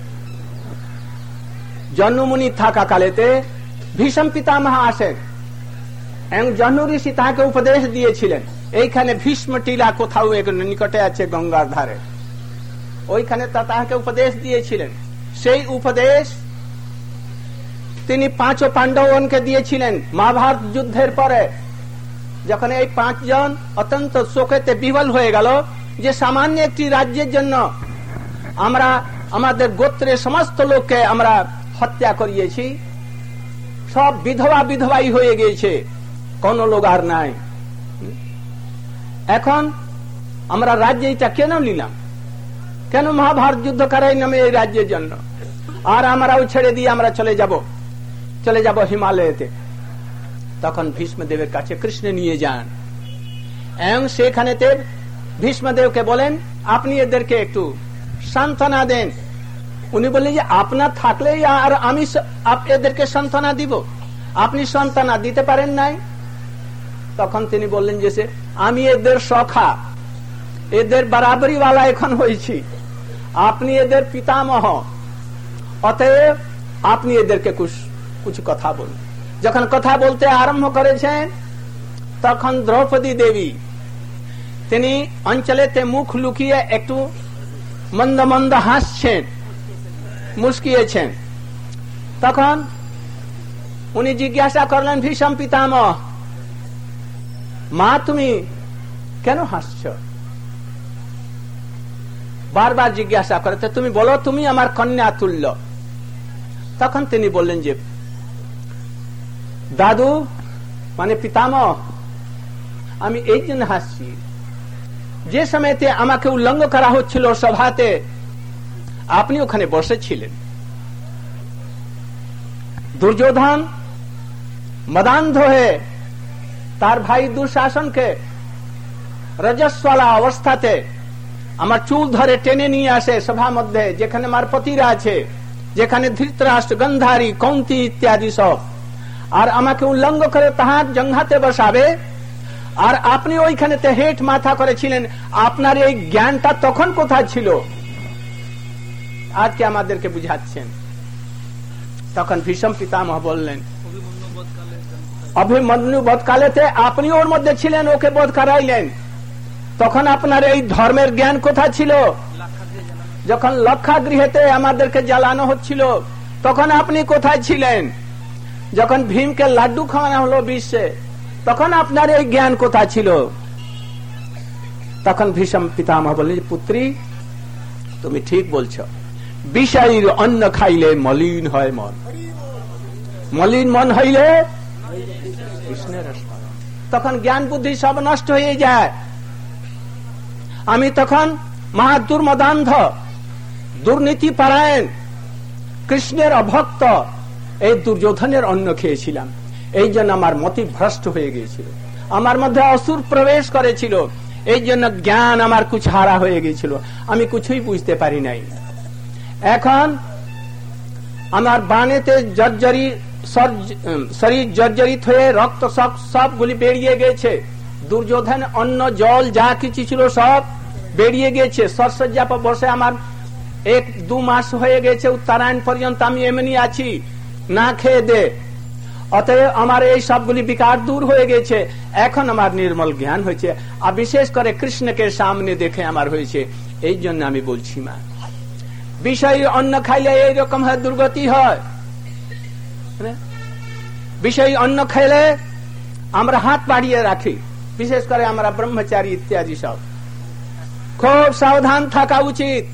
জন্মমুনি থাকা কালেতে ভীষম পিতামহ আসেন এবং জন্ম ঋষি তাহাকে উপদেশ দিয়েছিলেন। এইখানে ভীষ্ম টিলা কোথাও এক নিকটে আছে গঙ্গার ধারে, ওইখানে তাহাকে উপদেশ দিয়েছিলেন। সেই উপদেশ তিনি পাঁচ পাণ্ডবকে দিয়েছিলেন মহাভারত যুদ্ধের পরে, যখন এই পাঁচজন অত্যন্ত শোকেতে বিহ্বল হয়ে গেল যে সামান্য একটি রাজ্যের জন্য আমরা আমাদের গোত্রের সমস্ত লোককে আমরা হত্যা করিয়েছি, সব বিধবা বিধবাই হয়ে গিয়েছে, কোন লোক আর নাই। এখন আমরা রাজ্যটা কেন নিলাম, কেন মহাভারত যুদ্ধ করাই নামে এই রাজ্যের জন্য, আর আমরাও ছেড়ে দিয়ে আমরা চলে যাব চলে যাব হিমালয়েতে। তখন ভীষ্মদেবের কাছে কৃষ্ণ নিয়ে যান এবং সেখানেতে ভীষ্মদেবকে বলেন, আপনি এদেরকে একটু সান্ত্বনা দেন। উনি বললেন যে আপনার থাকলেই আর আমি এদেরকে সান্ত্বনা দিব, আপনি সান্ত্বনা দিতে পারেন নাই। তখন তিনি বললেন যে আমি এদের সখা, এদের বরাবরই वाला এখন হয়েছি, আপনি এদের পিতামহ, অতএব আপনি এদেরকে কিছু কথা বলুন। যখন কথা বলতে আরম্ভ করেছেন তখন দ্রৌপদী দেবী তিনি অঞ্চলেতে মুখ লুকিয়ে একটু মন্দ মন্দ হাসছেন, মুস্কিয়েছেন। তখন উনি জিজ্ঞাসা করলেন, ভীষম পিতামহ, মা তুমি কেন হাসছ? বারবার জিজ্ঞাসা করতে, তুমি বলো তুমি আমার কন্যা তুল্য। তখন তিনি বললেন যে দাদু মানে পিতামহ, আমি এই জন্য হাসছি, যে সময়তে আমাকে উল্লঙ্ঘ করা হচ্ছিল সভাতে আপনি ওখানে বসেছিলেন। দুর্যোধন মদান্ধ হয়ে তার ভাই দুঃশাসনকে রজস্বালা অবস্থাতে আমার চুল ধরে টেনে নিয়ে আসে সভা মধ্যে, যেখানে মারপতিরা আছে, যেখানে ধৃতরাষ্ট্র, গন্ধারী, কৌন্তি ইত্যাদি সব, আর আমাকে উল্লঙ্ঘ করে তাহার জঙ্ঘাতে বসাবে, আর আপনি ওইখানেতে হেট মাথা করেছিলেন। আপনার এই জ্ঞানটা তখন কোথায় ছিল? আজকে আমাদেরকে বুঝাচ্ছেন। তখন ভীষম পিতামহ বললেন, অভিমন্যু বধকালেতে আপনি ওর মধ্যে ছিলেন, ওকে বধ করাইলেন। তখন আপনার এই ধর্মের জ্ঞান কোথায় ছিল? যখন লক্ষাগৃহেতে আমাদেরকে জ্বালানো হচ্ছিল, তখন আপনি কোথায় ছিলেন? যখন ভীমকে লাড্ডু খাওয়ানো হলো বিশ্বে, তখন আপনার এই জ্ঞান কোথায় ছিল? তখন ভীষম পিতামহ বললেন, পুত্রী তুমি ঠিক বলছো, বিষয়ের অন্ন খাইলে মলিন হয় মন, মলিন মন হইলে কৃষ্ণের স্মরণ। তখন জ্ঞান বুদ্ধি সব নষ্ট হয়ে যায়। আমি তখন মহা দুর্মদান্ধ, দুর্নীতি পরায়ণ, কৃষ্ণের অভক্ত, এই দুর্যোধনের অন্ন খেয়েছিলাম। এই জন্য আমার মতি ভ্রষ্ট হয়ে গিয়েছিল, আমার মধ্যে অসুর প্রবেশ করেছিল। এই জন্য জ্ঞান আমার কুছহারা হয়ে গিয়েছিল, আমি কিছুই বুঝতে পারি নাই। এখন আমার বানেতে জর্জরি শরীর জর্জরিত হয়ে রক্ত সব সবগুলি বেরিয়ে গেছে। দুর্যোধন অন্ন জল যা কিছু ছিল সব বেরিয়ে গেছে। সরসজ্জা পর বসে আমার এক দু মাস হয়ে গেছে, উত্তরায়ণ পর্যন্ত আমি এমনি আছি, না খেয়ে দে। অতএব আমার এই সবগুলি বিকার দূর হয়ে গেছে। এখন আমার নির্মল জ্ঞান হয়েছে, আর বিশেষ করে কৃষ্ণকে সামনে দেখে আমার হয়েছে। এই জন্য আমি বলছি মা, বিষয় অন্ন খাইলে এইরকম হয়, দুর্গতি হয়। বিষয় অন্ন খাইলে আমরা হাত বাড়িয়ে রাখি, বিশেষ করে আমরা ব্রহ্মচারী ইত্যাদি সব খুব সাবধান থাকা উচিত।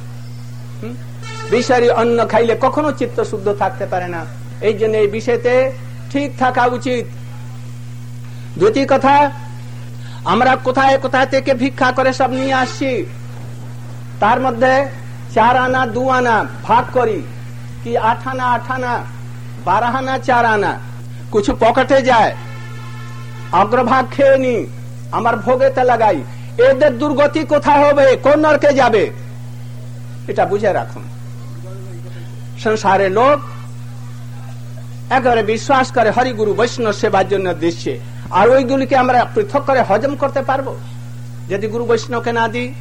বিষয় অন্ন খাইলে কখনো চিত্ত শুদ্ধ থাকতে পারে না। এই জন্য এই বিষয়তে ঠিক থাকা উচিত। দ্বিতীয় কথা, আমরা কোথায় কোথায় থেকে ভিক্ষা করে সব নিয়ে আসছি, তার মধ্যে চার আনা দু আনা ভাগ করি, কি আট আনা আট আনা বারো আনা চার আনা, কিছু পকেটে যায়, অগ্রভাগ খেয়ে নি, আমার ভোগেতে লাগাই। এদের দুর্গতি কোথায় হবে, কোন নরকে যাবে, এটা বুঝে রাখুন। সংসারের লোক একেবারে বিশ্বাস করে হরিগুরু বৈষ্ণব সেবার জন্য দিচ্ছে, আর ওইগুলিকে আমরা পৃথক করে হজম করতে পারবো যদি গুরু বৈষ্ণবকে না দিই?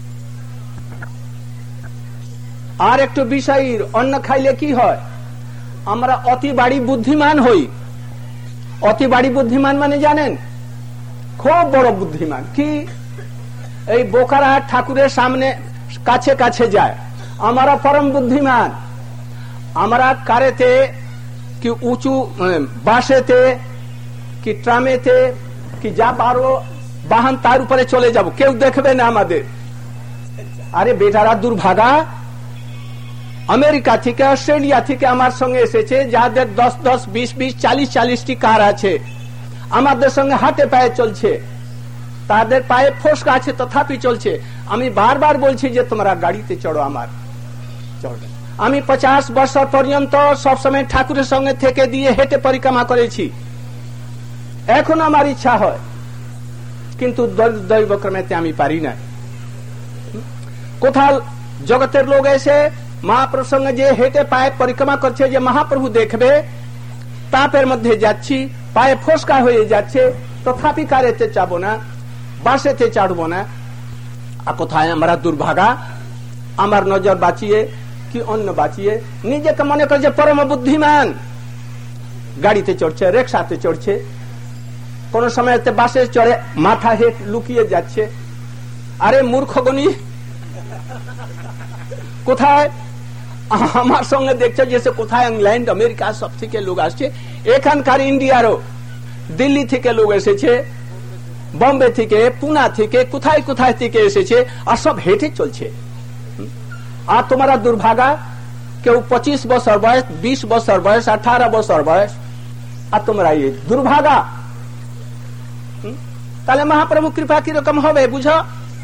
আর একটু বিষয় অন্ন খাইলে কি হয়, আমরা অতি বাড়ি বুদ্ধিমান হই। অতি বাড়ি বুদ্ধিমান মানে জানেন, খুব বড় বুদ্ধিমান। কি, এই বোকারা ঠাকুরের সামনে কাছে কাছে যায়, আমরা পরম বুদ্ধিমান। আমরা কারেতে কি উঁচু বাসেতে কি ট্রামেতে কি যা পারো বাহন তার উপরে চলে যাব, কেউ দেখবে না আমাদের। আরে বেটারা দুর্ভাগা, আমেরিকা থেকে অস্ট্রেলিয়া থেকে আমার সঙ্গে এসেছে, যাদের দশ দশ বিশ বিশ চালিশ চালিশটি কার আছে, আমাদের সঙ্গে হাতে পায়ে চলছে, তাদের পায়ে ফোসকা আছে তথাপি চলছে। আমি বারবার বলছি যে তোমরা গাড়িতে চড়ো, আমার চড়বে। আমি পঞ্চাশ বছর পর্যন্ত সবসময় ঠাকুরের সঙ্গে থেকে দিয়ে হেঁটে পরিক্রমা করেছি। এখন আমার ইচ্ছা হয়, কিন্তু দৈবক্রমেতে আমি পারি না। কোথাও জগতের লোক এসে মহাপ্রভুর সঙ্গে যে হেঁটে পায়ে পরিক্রমা করছে, যে মহাপ্রভু দেখবে, তাপের মধ্যে যাচ্ছি, পায়ে ফোসকা হয়ে যাচ্ছে, তথাপি কারেতে চাবো না, বাসেতে চাড়বো না। আর কোথায় আমরা দুর্ভাগা, আমার নজর বাঁচিয়ে কি অন্য বাঁচিয়ে নিজেকে মনে করে যে পরম বুদ্ধিমান, গাড়িতে চড়ছে, রিক্সাতে চড়ছে, কোন সময় বাসে চড়ে মাথা হেট লুকিয়ে যাচ্ছে। আরে মূর্খগণী, কোথায় আমার সঙ্গে দেখছো যে কোথায় ইংল্যান্ড আমেরিকা সব থেকে লোক আসছে, এখানকার ইন্ডিয়ারও দিল্লি থেকে লোক এসেছে, বম্বে থেকে, পুনা থেকে, কোথায় কোথায় থেকে এসেছে, আর সব হেঁটে চলছে। আর তোমরা দুর্ভাগা, কেউ পঁচিশ বছর বয়স, বিশ বছর বয়স, আঠারো বছর বয়স, আর তোমরা এই দুর্ভাগা। তাহলে মহাপ্রভু কৃপা কিরকম হবে বুঝো।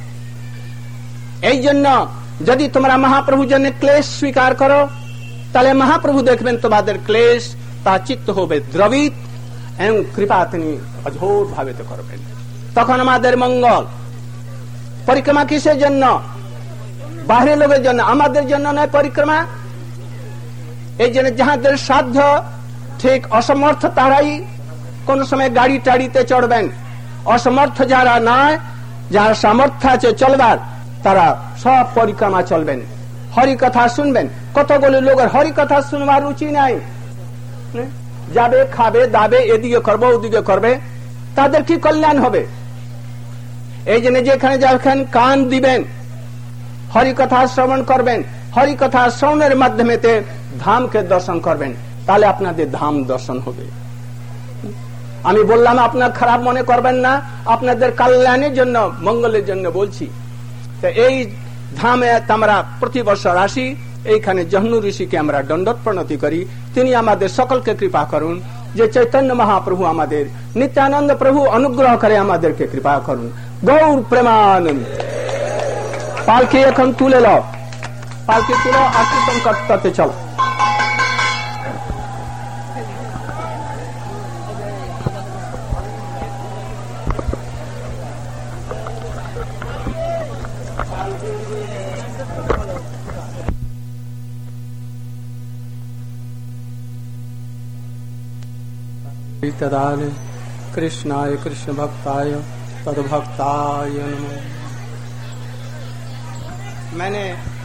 এই জন্য যদি তোমরা মহাপ্রভু জন্য ক্লেশ স্বীকার করো, তাহলে মহাপ্রভু দেখবেন তোমাদের ক্লেশ, তা চিত্ত হবে দ্রবিত এবং কৃপা তিনি অঝোর ভাবে তো করবেন, তখন আমাদের মঙ্গল। পরিক্রমা কিসের জন্য? বাইরের লোকের জন্য, আমাদের জন্য নয় পরিক্রমা। এই জন্য যাহাদের সাধ্য ঠিক অসমর্থ তারাই কোন সময় গাড়ি টাড়িতে চড়বেন, অসমর্থ যারা নয়, যার সামর্থ্য আছে চলবার, তারা সব পরিক্রমা চলবেন, হরি কথা শুনবেন। কতগুলো লোকের হরি কথা শুনবার রুচি নাই, যাবে খাবে দাবে, এদিকে করবে ওদিকে করবে, তাদের কি কল্যাণ হবে? এই জন্য যেখানে যেখানে কান দিবেন, হরি কথা শ্রবণ করবেন, হরি কথা শ্রবণের মাধ্যমে ধামকে দর্শন করবেন, তাহলে আপনাদের ধাম দর্শন হবে। আমি বললাম, আপনার খারাপ মনে করবেন না, আপনাদের কল্যাণের জন্য, মঙ্গলের জন্য বলছি। এই ধামে আমরা প্রতি বছর আসি, এইখানে জহ্নু ঋষিকে আমরা দণ্ডত প্রণতি করি। তিনি আমাদের সকলকে কৃপা করুন, যে চৈতন্য মহাপ্রভু আমাদের, নিত্যানন্দ প্রভু অনুগ্রহ করে আমাদেরকে কৃপা করুন। গৌর প্রেমানন্দ। পালকি এখন তুলে লো, পালকি তুলো আর কীর্তন করতে চলো। तदाले कृष्णाय कृष्ण भक्ताय तद भक्ताय नमः। मैंने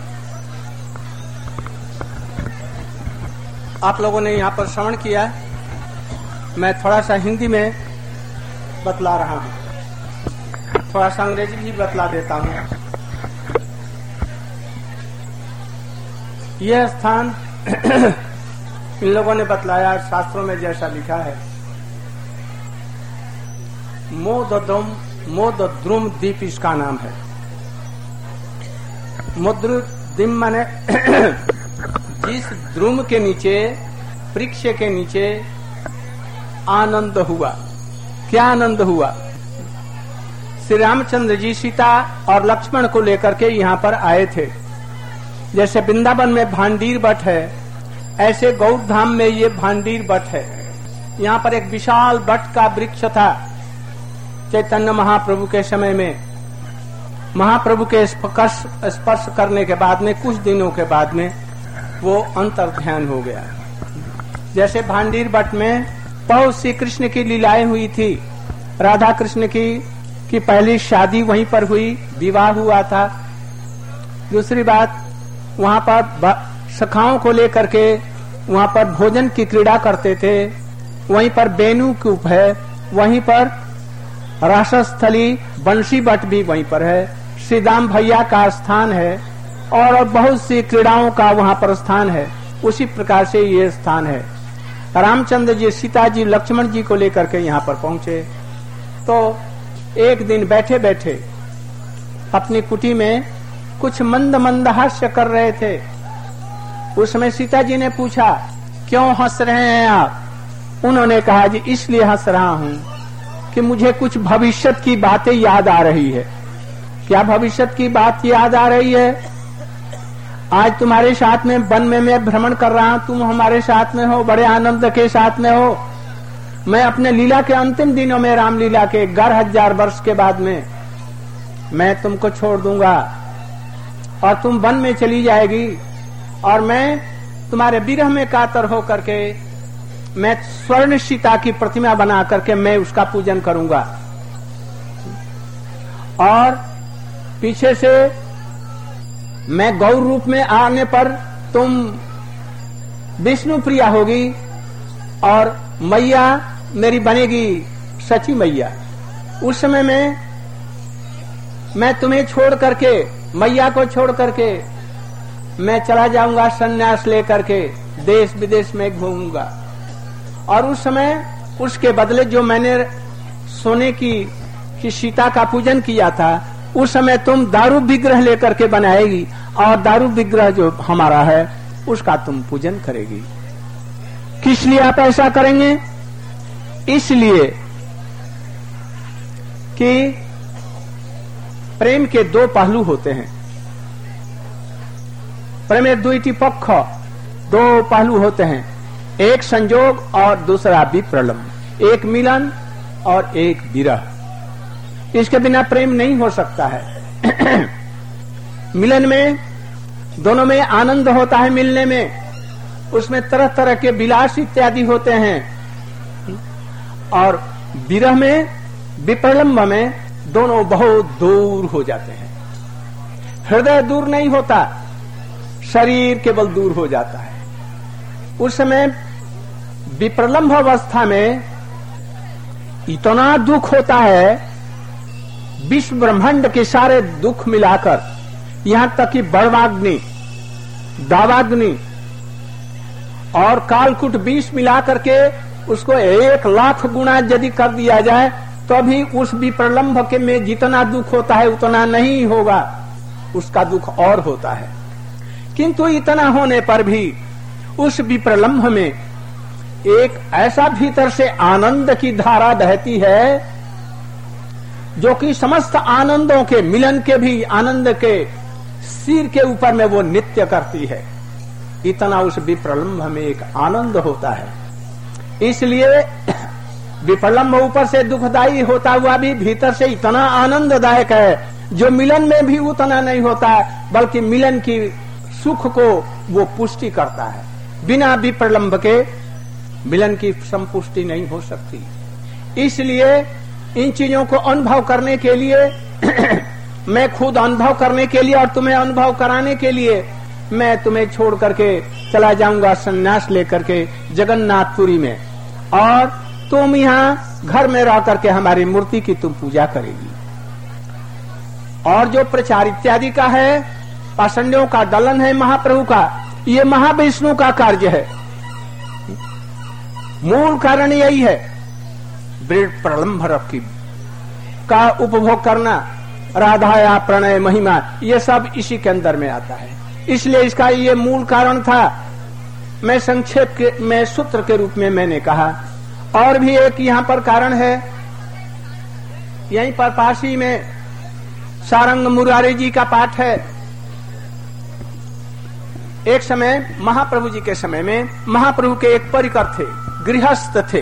आप लोगों ने यहाँ पर श्रवण किया, मैं थोड़ा सा हिंदी में बतला रहा हूँ, थोड़ा सा अंग्रेजी भी बतला देता हूँ। यह स्थान इन लोगों ने बतलाया, शास्त्रों में जैसा लिखा है, मोदद्रुम मोदद्रुम द्वीप इसका नाम है। मोद्रुम माने जिस द्रुम के नीचे, वृक्ष के नीचे आनंद हुआ। क्या आनंद हुआ? श्री रामचंद्र जी सीता और लक्ष्मण को लेकर के यहाँ पर आए थे। जैसे वृंदावन में भांडीर बट है, ऐसे गौड़ धाम में ये भांडीर बट है। यहाँ पर एक विशाल बट का वृक्ष था। चैतन्य महाप्रभु के समय में, महाप्रभु के स्पर्श करने के बाद में, कुछ दिनों के बाद में वो अंतर ध्यान हो गया। जैसे भांडीर बट में बहुत सी कृष्ण की लीलाएं हुई थी। राधा कृष्ण की की पहली शादी वहीं पर हुई, विवाह हुआ था। दूसरी बात, वहाँ पर सखाओं को लेकर के वहाँ पर भोजन की क्रीड़ा करते थे। वहीं पर बेनू कूप है, वहीं पर रासस्थली बंशी बट भी वहीं पर है। श्री दाम भैया का स्थान है और बहुत सी क्रीड़ाओं का वहाँ पर स्थान है। उसी प्रकार से ये स्थान है। रामचंद्र जी सीता जी लक्ष्मण जी को लेकर के यहाँ पर पहुंचे तो एक दिन बैठे बैठे अपनी कुटी में कुछ मंद मंद हास्य कर रहे थे। उस समय सीता जी ने पूछा, क्यों हंस रहे हैं आप? उन्होंने कहा, जी इसलिए हंस रहा हूँ कि मुझे कुछ भविष्य की बातें याद आ रही है। क्या भविष्य की बात याद आ रही है? आज तुम्हारे साथ में वन में मैं भ्रमण कर रहा हूँ, तुम हमारे साथ में हो, बड़े आनंद के साथ में हो। मैं अपने लीला के अंतिम दिनों में, रामलीला के ग्यारह हजार वर्ष के बाद में मैं तुमको छोड़ दूंगा और तुम वन में चली जाएगी और मैं तुम्हारे विरह में कातर हो करके मैं स्वर्ण सीता की प्रतिमा बना करके मैं उसका पूजन करूंगा और पीछे से मैं गौर रूप में आने पर तुम विष्णु प्रिया होगी और मैया मेरी बनेगी सची मैया। उस समय में मैं तुम्हें छोड़ करके, मैया को छोड़ करके मैं चला जाऊंगा सन्यास लेकर के, देश विदेश में घूमूंगा और उस समय उसके बदले जो मैंने सोने की, की सीता का पूजन किया था, उस समय तुम दारू विग्रह लेकर के बनाएगी और दारू विग्रह जो हमारा है उसका तुम पूजन करेगी। किस लिए आप ऐसा करेंगे? इसलिए कि प्रेम के दो पहलू होते हैं। प्रेम दुईटी पक्ष, दो पहलू होते हैं, एक संजोग और दूसरा विप्रलम, एक मिलन और एक विरह। इसके बिना प्रेम नहीं हो सकता है। मिलन में दोनों में आनंद होता है, मिलने में उसमें तरह तरह के विलास इत्यादि होते हैं, और विरह में विप्रलंब में दोनों बहुत दूर हो जाते हैं। हृदय दूर नहीं होता, शरीर केवल दूर हो जाता है। उस समय विप्रलंब अवस्था में इतना दुख होता है, विश्व ब्रह्मांड के सारे दुख मिलाकर, यहां तक कि बड़वाग्नि, दावाग्नि और कालकूट विष मिलाकर के उसको एक लाख गुना यदि कर दिया जाए तो भी उस विप्रलंब के में जितना दुख होता है उतना नहीं होगा, उसका दुख और होता है। किंतु इतना होने पर भी उस विप्रलंब में एक ऐसा भीतर से आनंद की धारा बहती है जो कि समस्त आनंदों के, मिलन के भी आनंद के सिर के ऊपर में वो नित्य करती है। इतना उस विप्रलंब में एक आनंद होता है। इसलिए विप्रलंब ऊपर से दुखदायी होता हुआ भी भीतर से इतना आनंददायक है जो मिलन में भी उतना नहीं होता है, बल्कि मिलन की सुख को वो पुष्टि करता है। बिना विप्रलंब के मिलन की संपुष्टि नहीं हो सकती। इसलिए इन चीजों को अनुभव करने के लिए मैं खुद अनुभव करने के लिए और तुम्हें अनुभव कराने के लिए मैं तुम्हें छोड़ करके चला जाऊंगा संन्यास लेकर के जगन्नाथपुरी में, और तुम यहाँ घर में रह करके हमारी मूर्ति की तुम पूजा करेगी। और जो प्रचार इत्यादि का है, पाषंडियों का दलन है महाप्रभु का, ये महाविष्णु का कार्य है। मूल कारण यही है, प्रलंब रस की का उपभोग करना, राधाया प्रणय महिमा, ये सब इसी के अंदर में आता है। इसलिए इसका ये मूल कारण था। मैं संक्षेप के मैं सूत्र के रूप में मैंने कहा। और भी एक यहाँ पर कारण है, यहीं पर पासी में सारंग मुरारी जी का पाठ है। एक समय महाप्रभु जी के समय में महाप्रभु के एक परिकर थे, गृहस्थ थे,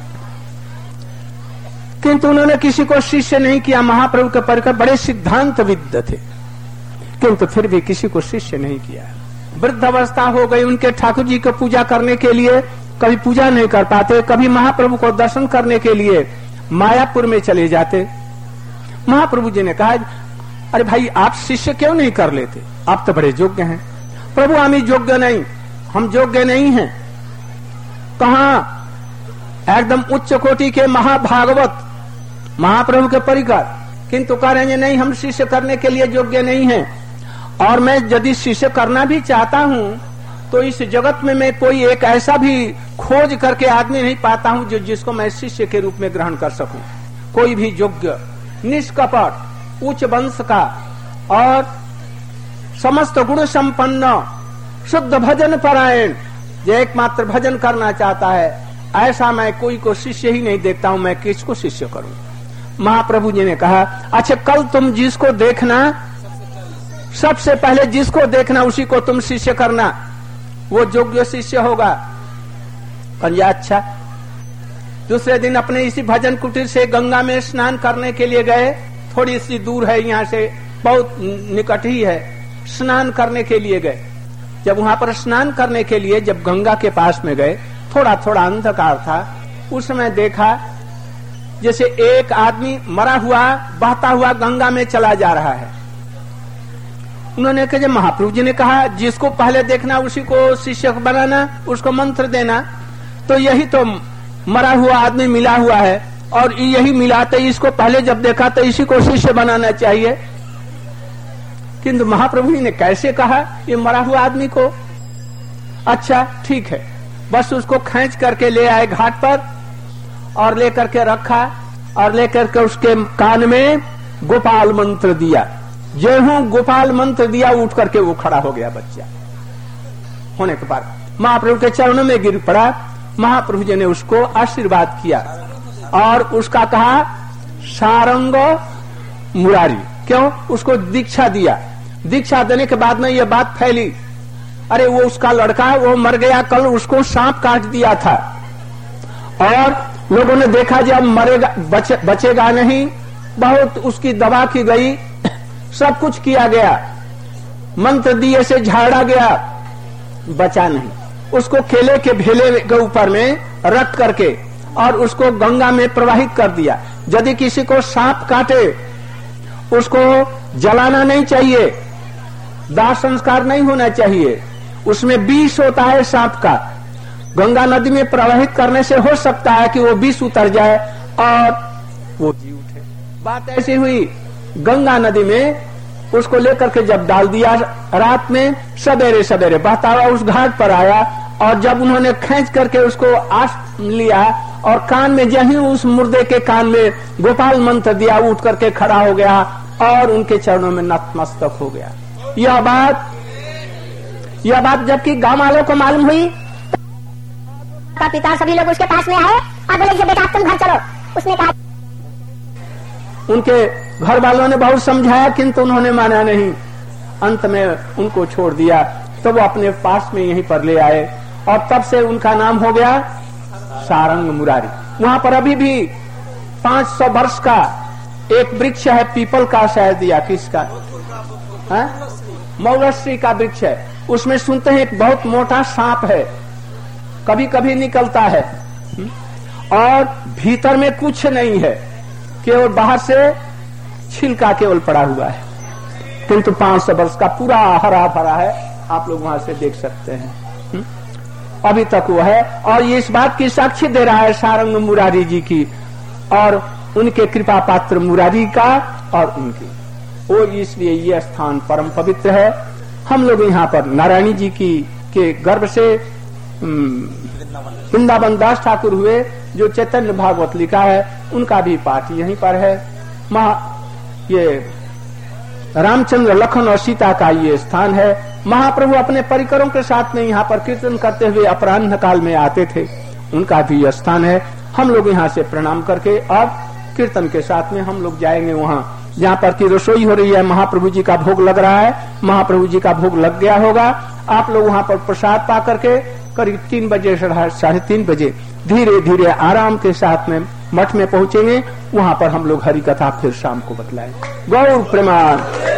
किंतु उन्होंने किसी को शिष्य नहीं किया। महाप्रभु के परिकर बड़े सिद्धांतविद थे, किंतु फिर भी किसी को शिष्य नहीं किया। वृद्ध अवस्था हो गई, उनके ठाकुर जी को पूजा करने के लिए कभी पूजा नहीं कर पाते, कभी महाप्रभु को दर्शन करने के लिए मायापुर में चले जाते। महाप्रभु जी ने कहा, अरे भाई आप शिष्य क्यों नहीं कर लेते, आप तो बड़े योग्य हैं। प्रभु हम योग्य नहीं, हम योग्य नहीं हैं। कहा एकदम उच्च कोटि के महाभागवत महाप्रभु के परिकर, किंतु कह रहे हैं नहीं हम शिष्य करने के लिए योग्य नहीं हैं। और मैं यदि शिष्य करना भी चाहता हूं तो इस जगत में मैं कोई एक ऐसा भी खोज करके आदमी नहीं पाता हूं जो जिसको मैं शिष्य के रूप में ग्रहण कर सकूं। कोई भी योग्य, निष्कपट, उच्च वंश का और समस्त गुण संपन्न, शुद्ध भजन परायण, जो एकमात्र भजन करना चाहता है, ऐसा मैं कोई को शिष्य ही नहीं देखता हूं। मैं किसको शिष्य करूं? महाप्रभु जी ने कहा, अच्छा कल तुम जिसको देखना, सबसे पहले जिसको देखना उसी को तुम शिष्य करना, वो योग्य शिष्य होगा। कन्या अच्छा। दूसरे दिन अपने इसी भजन कुटीर से गंगा में स्नान करने के लिए गए। थोड़ी सी दूर है, यहाँ से बहुत निकट ही है। स्नान करने के लिए गए। जब वहां पर स्नान करने के लिए जब गंगा के पास में गए, थोड़ा थोड़ा अंधकार था। उस समय देखा जैसे एक आदमी मरा हुआ बहता हुआ गंगा में चला जा रहा है। उन्होंने कहा, महाप्रभु जी ने कहा जिसको पहले देखना उसी को शिष्य बनाना, उसको मंत्र देना, तो यही तो मरा हुआ आदमी मिला हुआ है और यही मिलाते, इसको पहले जब देखा तो इसी को शिष्य बनाना चाहिए। किंतु महाप्रभु जी ने कैसे कहा ये मरा हुआ आदमी को? अच्छा ठीक है, बस उसको खींच करके ले आए घाट पर और लेकर के रखा और लेकर के उसके कान में गोपाल मंत्र दिया। जो हूं गोपाल मंत्र दिया, उठ करके वो खड़ा हो गया बच्चा। होने के बाद महाप्रभु के चरणों में गिर पड़ा। महाप्रभु जी ने उसको आशीर्वाद किया और उसका कहा सारंग मुरारी। क्यों? उसको दीक्षा दिया। दीक्षा देने के बाद में ये बात फैली, अरे वो उसका लड़का वो मर गया, कल उसको सांप काट दिया था और लोगों ने देखा जब मरेगा बचे, बचेगा नहीं, बहुत उसकी दवा की गई, सब कुछ किया गया, मंत्र दिए से झाड़ा गया, बचा नहीं। उसको केले के भेले के ऊपर में रख करके और उसको गंगा में प्रवाहित कर दिया। यदि किसी को सांप काटे उसको जलाना नहीं चाहिए, दाह संस्कार नहीं होना चाहिए, उसमें विष होता है सांप का। गंगा नदी में प्रवाहित करने से हो सकता है कि वो विष उतर जाए और वो जी उठे। बात ऐसी हुई, गंगा नदी में उसको लेकर के जब डाल दिया, रात में सवेरे सवेरे बहता हुआ उस घाट पर आया और जब उन्होंने खींच करके उसको आस लिया और कान में जहीं उस मुर्दे के कान में गोपाल मंत्र दिया, उठ करके खड़ा हो गया और उनके चरणों में नतमस्तक हो गया। यह बात यह बात जबकि गांव वालों को मालूम हुई का पिता सभी लोग उसके पास में आए और बोले बेटा तुम घर चलो। उसने कहा, उनके घर वालों ने बहुत समझाया किंतु उन्होंने माना नहीं। अंत में उनको छोड़ दिया तो वो अपने पास में यहीं पर ले आए और तब से उनका नाम हो गया सारंग मुरारी। वहां पर अभी भी पांच सौ वर्ष का एक वृक्ष है, पीपल का, शायद दिया किसका, मौलश्री का वृक्ष है। उसमें सुनते हैं एक बहुत मोटा सांप है, कभी कभी निकलता है और भीतर में कुछ नहीं है, केवल बाहर से छिलका केवल पड़ा हुआ है, किंतु पांच सौ वर्ष का पूरा हरा भरा है। आप लोग वहां से देख सकते हैं, अभी तक वो है। और ये इस बात की साक्षी दे रहा है सारंग मुरारी जी की और उनके कृपा पात्र मुरारी का और उनकी, वो इसलिए ये स्थान परम पवित्र है। हम लोग यहाँ पर नारायणी जी की के गर्भ से वृंदावन दास ठाकुर हुए, जो चैतन्य भागवत लिखा है, उनका भी पाठ यहीं पर है। महा ये रामचंद्र लखन और सीता का ये स्थान है। महाप्रभु अपने परिकरों के साथ में यहाँ पर कीर्तन करते हुए अपराह्न काल में आते थे, उनका भी यह स्थान है। हम लोग यहाँ से प्रणाम करके अब कीर्तन के साथ में हम लोग जाएंगे वहाँ जहाँ पर की रसोई हो रही है, महाप्रभु जी का भोग लग रहा है, महाप्रभु जी का भोग लग गया होगा। आप लोग वहाँ पर प्रसाद पा करके करीब तीन बजे साढ़े तीन बजे धीरे धीरे आराम के साथ में मठ में पहुंचेंगे। वहाँ पर हम लोग हरि कथा फिर शाम को बतलाएंगे। गौर प्रेमान।